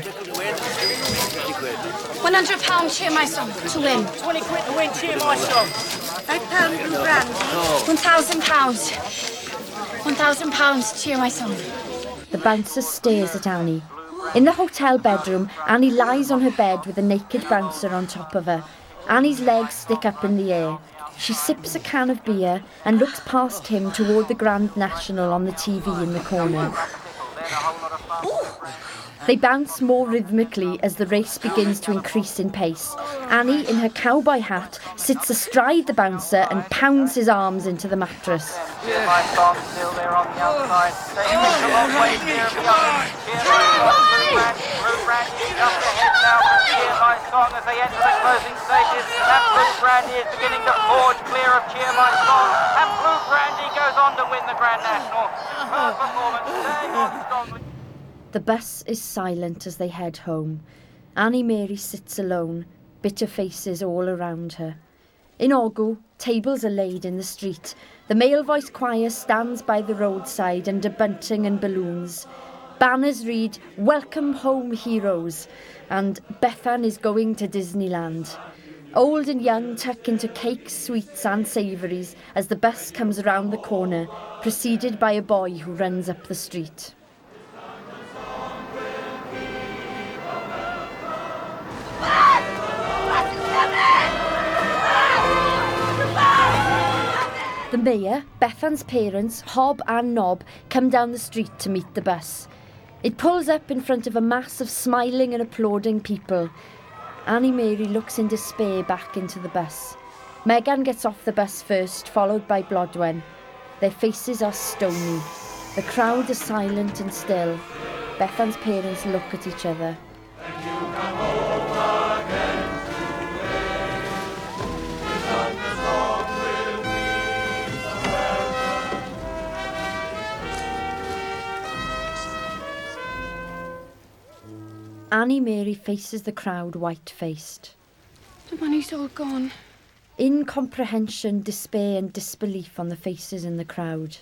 £100 cheer my song to win.
20 quid to win, cheer my song.
£5 blue brandy.
£1,000. £1,000 cheer my song.
The bouncer stares at Annie. In the hotel bedroom, Annie lies on her bed with a naked bouncer on top of her. Annie's legs stick up in the air. She sips a can of beer and looks past him toward the Grand National on the TV in the corner. They bounce more rhythmically as the race begins to increase in pace. Annie, in her cowboy hat, sits astride the bouncer and pounds his arms into the mattress. The bus is silent as they head home. Annie Mary sits alone, bitter faces all around her. In Ogu, tables are laid in the street. The male voice choir stands by the roadside under bunting and balloons. Banners read, "Welcome home, heroes," and Bethan is going to Disneyland. Old and young tuck into cakes, sweets and savouries as the bus comes around the corner, preceded by a boy who runs up the street. The mayor, Bethan's parents, Hob and Nob, come down the street to meet the bus. It pulls up in front of a mass of smiling and applauding people. Annie Mary looks in despair back into the bus. Megan gets off the bus first, followed by Blodwen. Their faces are stony. The crowd is silent and still. Bethan's parents look at each other. Annie Mary faces the crowd white-faced.
The money's all gone.
Incomprehension, despair and disbelief on the faces in the crowd.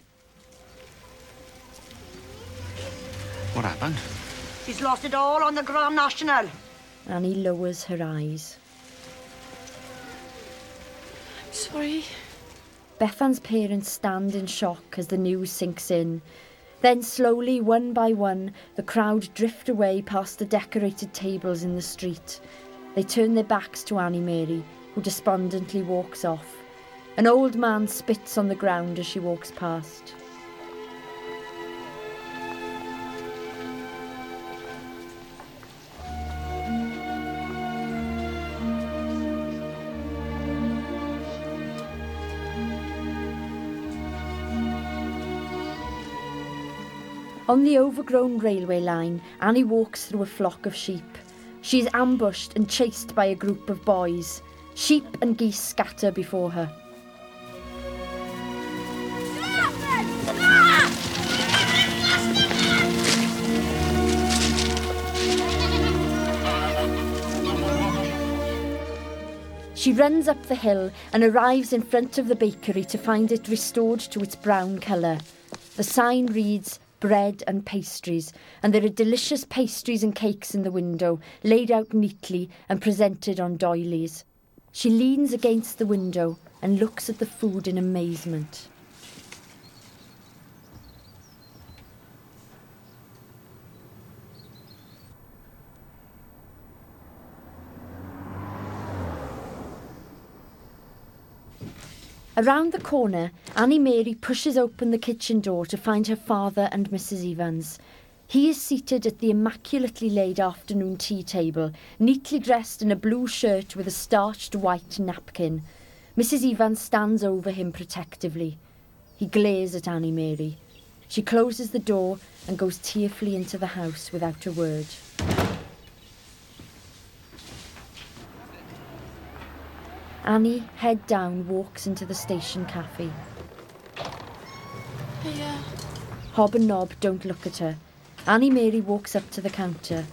What happened?
He's lost it all on the Grand National.
Annie lowers her eyes.
I'm sorry.
Bethan's parents stand in shock as the news sinks in. Then slowly, one by one, the crowd drift away past the decorated tables in the street. They turn their backs to Annie Mary, who despondently walks off. An old man spits on the ground as she walks past. On the overgrown railway line, Annie walks through a flock of sheep. She is ambushed and chased by a group of boys. Sheep and geese scatter before her. She runs up the hill and arrives in front of the bakery to find it restored to its brown colour. The sign reads, "Bread and pastries," and there are delicious pastries and cakes in the window, laid out neatly and presented on doilies. She leans against the window and looks at the food in amazement. Around the corner, Annie Mary pushes open the kitchen door to find her father and Mrs. Evans. He is seated at the immaculately laid afternoon tea table, neatly dressed in a blue shirt with a starched white napkin. Mrs. Evans stands over him protectively. He glares at Annie Mary. She closes the door and goes tearfully into the house without a word. Annie, head down, walks into the station cafe.
Yeah.
Hob and Nob don't look at her. Annie Mary walks up to the counter.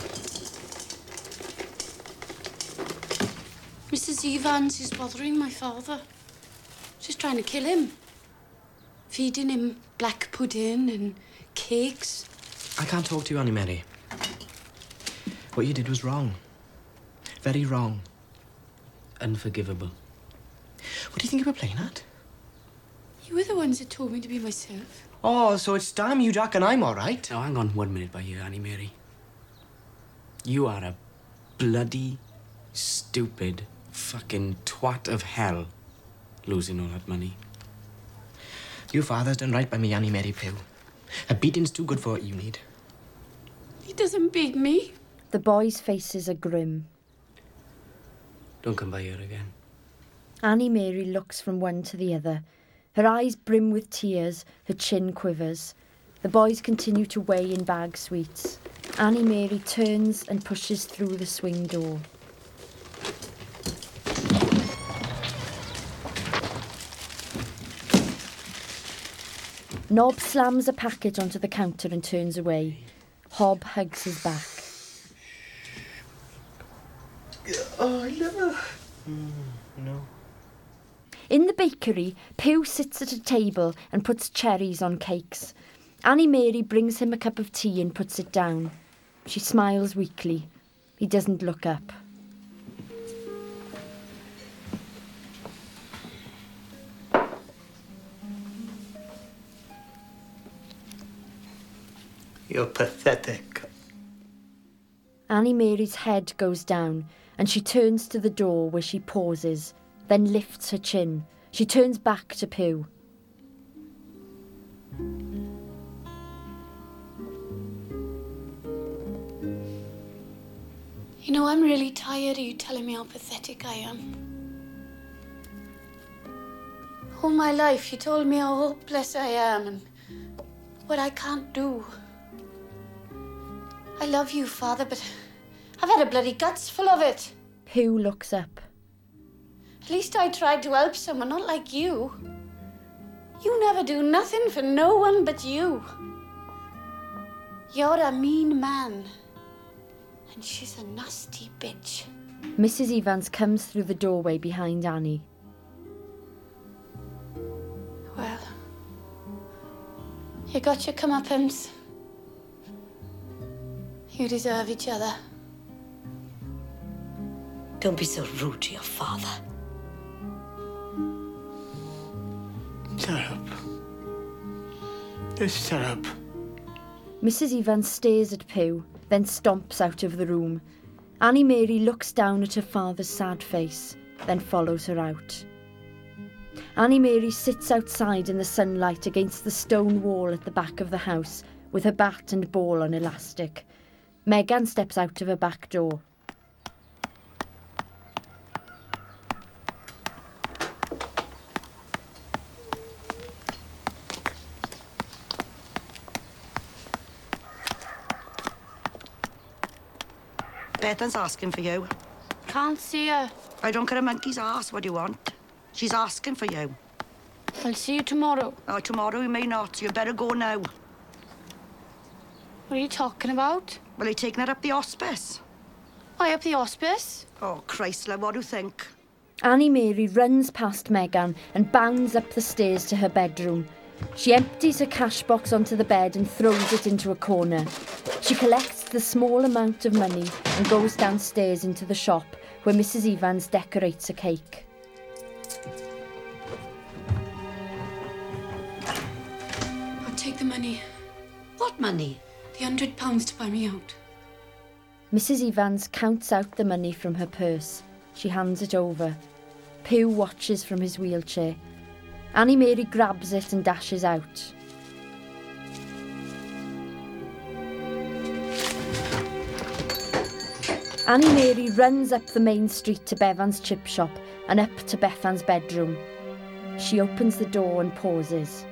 Mrs. Evans is bothering my father. She's trying to kill him. Feeding him black pudding and cakes.
I can't talk to you, Annie Mary. What you did was wrong. Very wrong. Unforgivable. What do you think you were playing at?
You were the ones that told me to be myself.
Oh, so it's damn you, Jack, and I'm all right. Now, hang on 1 minute by you, Annie Mary. You are a bloody, stupid, fucking twat of hell losing all that money. Your father's done right by me, Annie Mary Pugh. A beating's too good for what you need.
He doesn't beat me.
The boys' faces are grim.
Don't come by here again.
Annie Mary looks from one to the other. Her eyes brim with tears, her chin quivers. The boys continue to weigh in bag sweets. Annie Mary turns and pushes through the swing door. Nob slams a packet onto the counter and turns away. Hob hugs his back.
Oh, I never... no.
In the bakery, Pugh sits at a table and puts cherries on cakes. Annie Mary brings him a cup of tea and puts it down. She smiles weakly. He doesn't look up.
You're pathetic.
Annie Mary's head goes down and she turns to the door where she pauses, then lifts her chin. She turns back to Pugh.
You know, I'm really tired of you telling me how pathetic I am. All my life, you told me how hopeless I am and what I can't do. I love you, Father, but I've had a bloody guts full of it.
Pugh looks up.
At least I tried to help someone, not like you. You never do nothing for no one but you. You're a mean man. And she's a nasty bitch.
Mrs. Evans comes through the doorway behind Annie.
Well, you got your comeuppance. You deserve each other.
Don't be so rude to your father.
syrup. This syrup.
Mrs. Evans stares at Pew, then stomps out of the room. Annie Mary looks down at her father's sad face, then follows her out. Annie Mary sits outside in the sunlight against the stone wall at the back of the house with her bat and ball on elastic. Megan steps out of her back door.
Bethan's asking for you.
Can't see her.
I don't care a monkey's ass what you want. She's asking for you.
I'll see you tomorrow.
Oh, tomorrow you may not, so you better go now.
What are you talking about?
Well, you're taking her up the hospice.
Why up the hospice?
Oh, Christ, love, what do you think?
Annie Mary runs past Megan and bounds up the stairs to her bedroom. She empties her cash box onto the bed and throws it into a corner. She collects the small amount of money and goes downstairs into the shop where Mrs. Evans decorates a cake.
I'll take the money.
What money?
The £100 to buy me out.
Mrs. Evans counts out the money from her purse. She hands it over. Pew watches from his wheelchair. Annie Mary grabs it and dashes out. Annie Mary runs up the main street to Bevan's chip shop and up to Bethan's bedroom. She opens the door and pauses.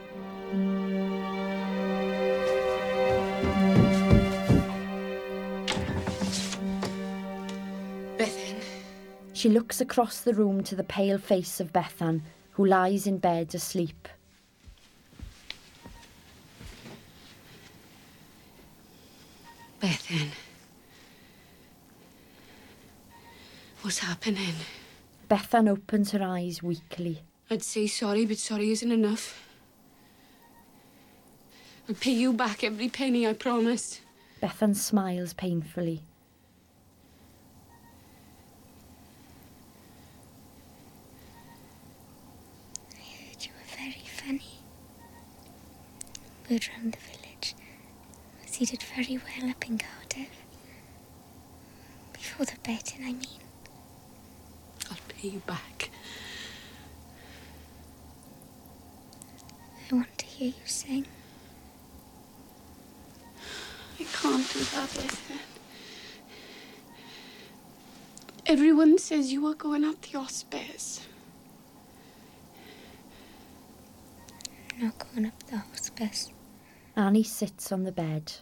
Bethan.
She looks across the room to the pale face of Bethan, who lies in bed asleep.
Bethan. What's happening?
Bethan opens her eyes weakly.
I'd say sorry, but sorry isn't enough. I'll pay you back every penny, I promise.
Bethan smiles painfully.
I heard you were very funny. Word round the village was you did very well up in Cardiff. Before the betting, I mean.
I'll pay you back.
I want to hear you sing.
I can't do that, Bethan. Everyone says you are going up the hospice.
I'm not going up the hospice.
Annie sits on the bed.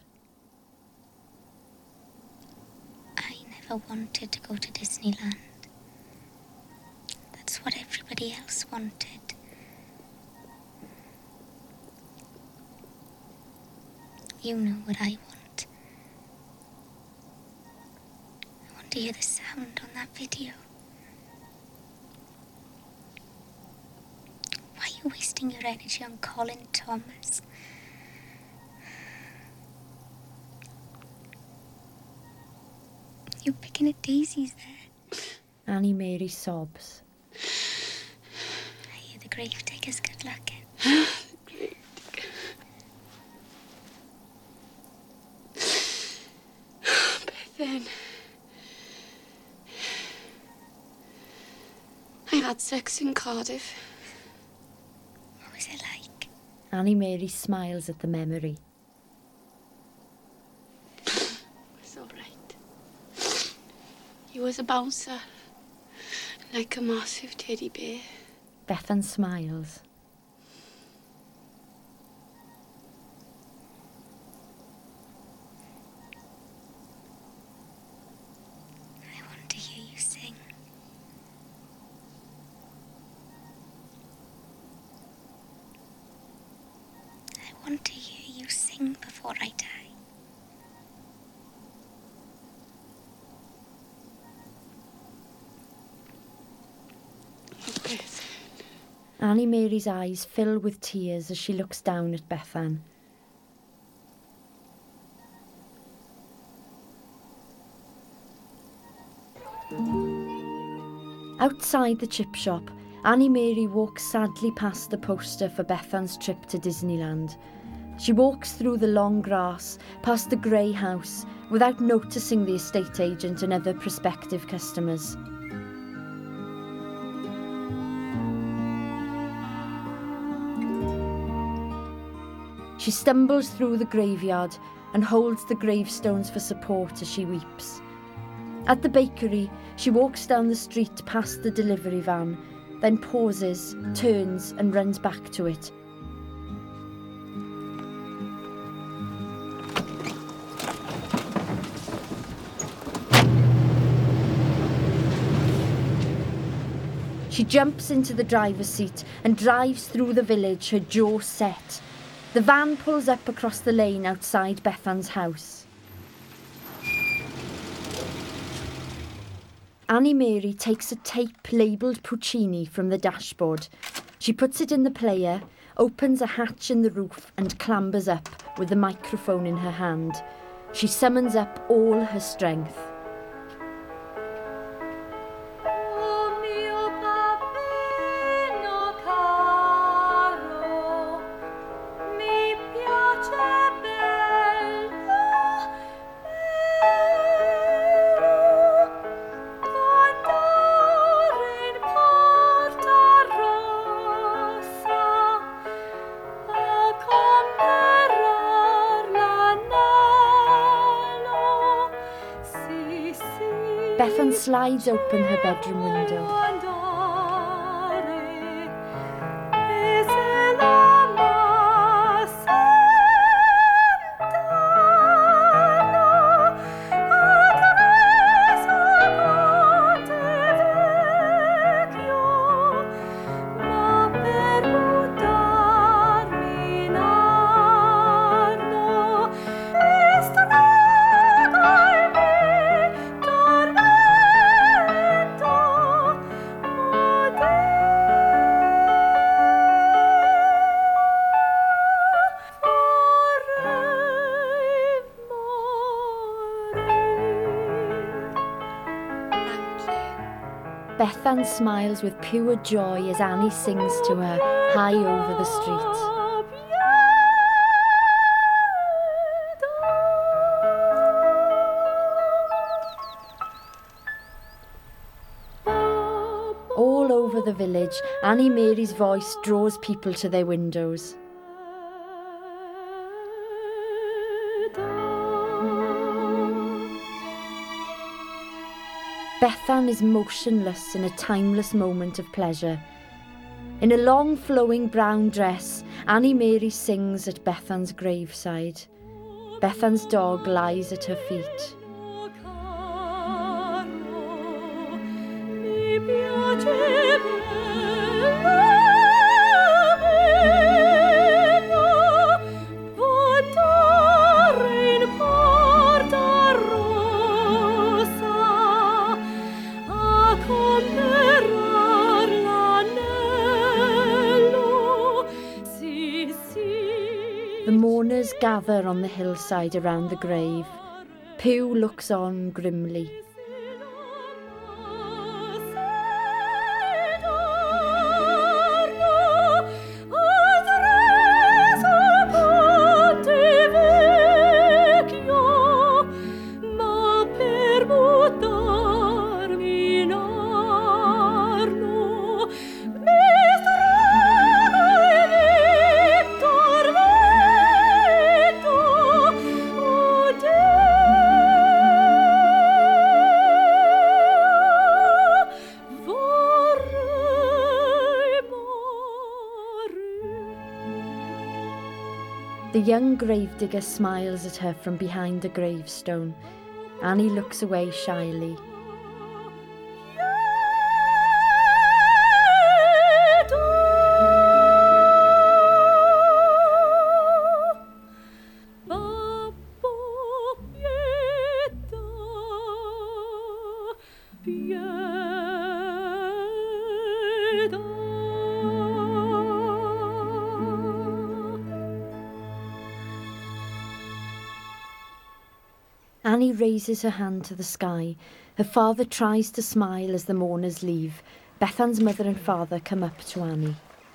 I never wanted to go to Disneyland. That's what everybody else wanted. You know what I want. I want to hear the sound on that video. Why are you wasting your energy on Colin Thomas? You're picking at daisies there.
Annie Mary sobs.
I hear the gravedigger's good luck.
Bethan. I had sex in Cardiff.
What was it like?
Annie Mary smiles at the memory.
It's all right. He was a bouncer, like a massive teddy bear.
Bethan smiles.
I want to hear you sing. I want to hear you sing before I die.
Annie Mary's eyes fill with tears as she looks down at Bethan. Outside the chip shop, Annie Mary walks sadly past the poster for Bethan's trip to Disneyland. She walks through the long grass, past the grey house, without noticing the estate agent and other prospective customers. She stumbles through the graveyard and holds the gravestones for support as she weeps. At the bakery, she walks down the street past the delivery van, then pauses, turns and runs back to it. She jumps into the driver's seat and drives through the village, her jaw set. The van pulls up across the lane outside Bethan's house. Annie Mary takes a tape labelled Puccini from the dashboard. She puts it in the player, opens a hatch in the roof and clambers up with the microphone in her hand. She summons up all her strength. Bethan slides open her bedroom window. Bethan smiles with pure joy as Annie sings to her high over the street. All over the village, Annie Mary's voice draws people to their windows. Bethan is motionless in a timeless moment of pleasure. In a long flowing brown dress, Annie Mary sings at Bethan's graveside. Bethan's dog lies at her feet. The mourners gather on the hillside around the grave. Pew looks on grimly. The young gravedigger smiles at her from behind the gravestone. Annie looks away shyly. Annie raises her hand to the sky. Her father tries to smile as the mourners leave, Bethan's mother and father come up to Annie.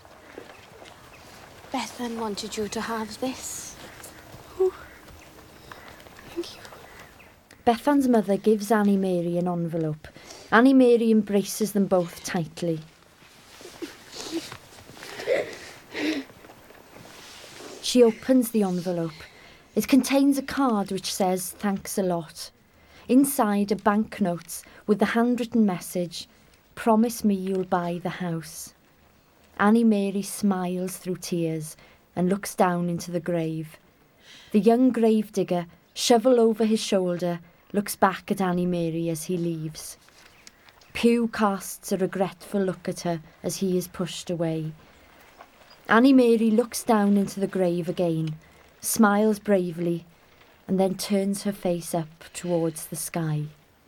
Bethan wanted you to have this. Oh, thank you.
Bethan's mother gives Annie Mary an envelope. Annie Mary embraces them both tightly. She opens the envelope. It contains a card which says, "Thanks a lot." Inside are banknotes with the handwritten message, "Promise me you'll buy the house." Annie Mary smiles through tears and looks down into the grave. The young gravedigger, shovel over his shoulder, looks back at Annie Mary as he leaves. Pew casts a regretful look at her as he is pushed away. Annie Mary looks down into the grave again, smiles bravely, and then turns her face up towards the sky.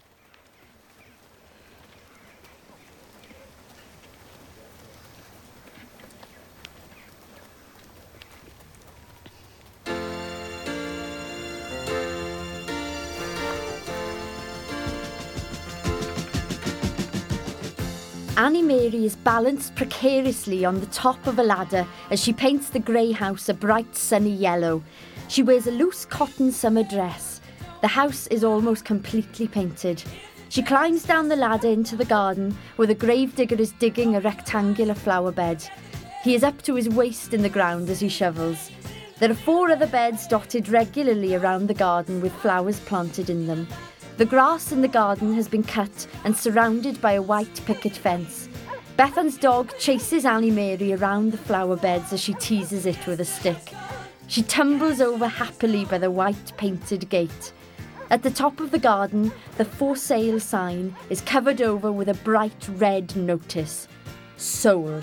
Annie Mary is balanced precariously on the top of a ladder as she paints the grey house a bright sunny yellow. She wears a loose cotton summer dress. The house is almost completely painted. She climbs down the ladder into the garden where the gravedigger is digging a rectangular flower bed. He is up to his waist in the ground as he shovels. There are 4 other beds dotted regularly around the garden with flowers planted in them. The grass in the garden has been cut and surrounded by a white picket fence. Bethan's dog chases Annie Mary around the flower beds as she teases it with a stick. She tumbles over happily by the white painted gate. At the top of the garden, the for sale sign is covered over with a bright red notice. Sold.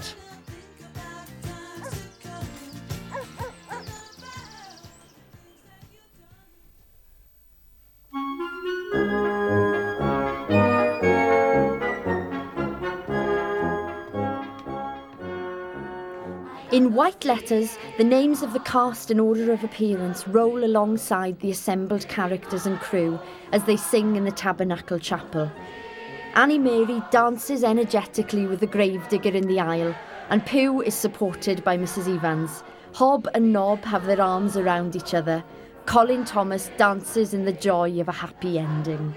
In white letters, the names of the cast in order of appearance roll alongside the assembled characters and crew as they sing in the tabernacle chapel. Annie Mary dances energetically with the gravedigger in the aisle, and Pew is supported by Mrs. Evans. Hob and Nob have their arms around each other. Colin Thomas dances in the joy of a happy ending.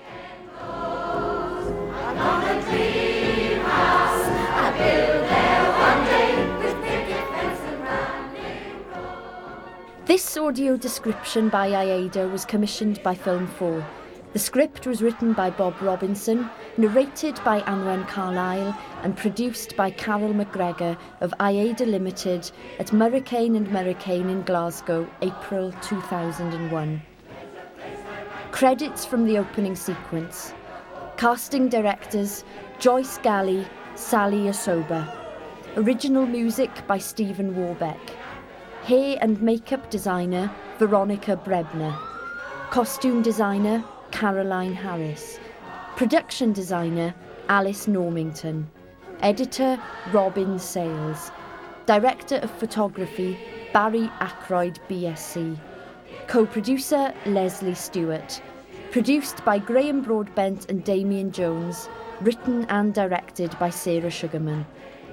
This audio description by Aida was commissioned by Film 4. The script was written by Bob Robinson, narrated by Anwen Carlyle, and produced by Carol McGregor of Aida Limited at Murricane and Murricane in Glasgow, April 2001. Credits from the opening sequence. Casting directors, Joyce Galley, Sally Asoba. Original music by Stephen Warbeck. Hair and makeup designer, Veronica Brebner. Costume designer, Caroline Harris. Production designer, Alice Normington. Editor, Robin Sales. Director of photography, Barry Ackroyd, BSc. Co-producer, Leslie Stewart. Produced by Graham Broadbent and Damien Jones. Written and directed by Sarah Sugarman.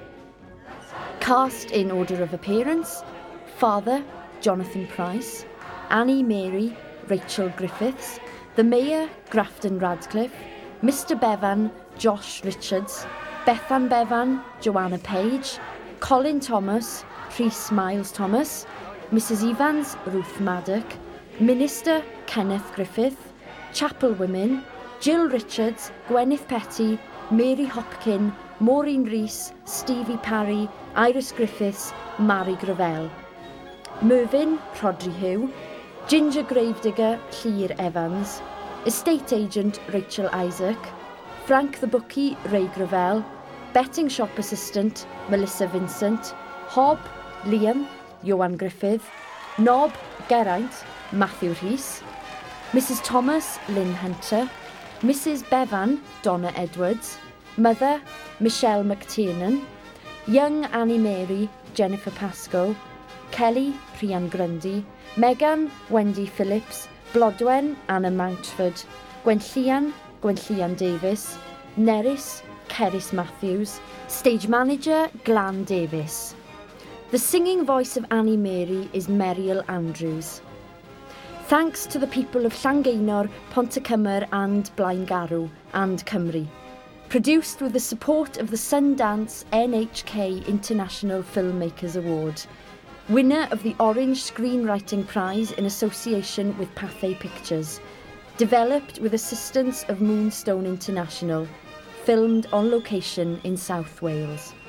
Cast in order of appearance: Father, Jonathan Price. Annie Mary, Rachel Griffiths. The Mayor, Grafton Radcliffe. Mr. Bevan, Josh Richards. Bethan Bevan, Joanna Page. Colin Thomas, Rhys Miles Thomas. Mrs. Evans, Ruth Maddock. Minister, Kenneth Griffith. Chapel Women, Jill Richards, Gwyneth Petty, Mary Hopkin, Maureen Rees, Stevie Parry, Iris Griffiths, Mary Gravel. Mervyn, Rhodri Hugh. Ginger Gravedigger, Llyr Evans. Estate Agent, Rachel Isaac. Frank the Bookie, Ray Gravel. Betting Shop Assistant, Melissa Vincent. Hob, Liam, Johan Griffith. Nob, Geraint, Matthew Rhys. Mrs. Thomas, Lynn Hunter. Mrs. Bevan, Donna Edwards. Mother, Michelle McTiernan. Young Annie Mary, Jennifer Pascoe. Kelly, Rhian Grundy. Megan, Wendy Phillips. Blodwen, Anna Mountford. Gwenllian, Gwenllian Davis. Nerys, Cerys Matthews. Stage manager, Glan Davis. The singing voice of Annie Mary is Meryl Andrews. Thanks to the people of Llangeunor, Pontycymer and Blaengarw and Cymru. Produced with the support of the Sundance NHK International Filmmakers Award. Winner of the Orange Screenwriting Prize in association with Pathé Pictures. Developed with assistance of Moonstone International. Filmed on location in South Wales.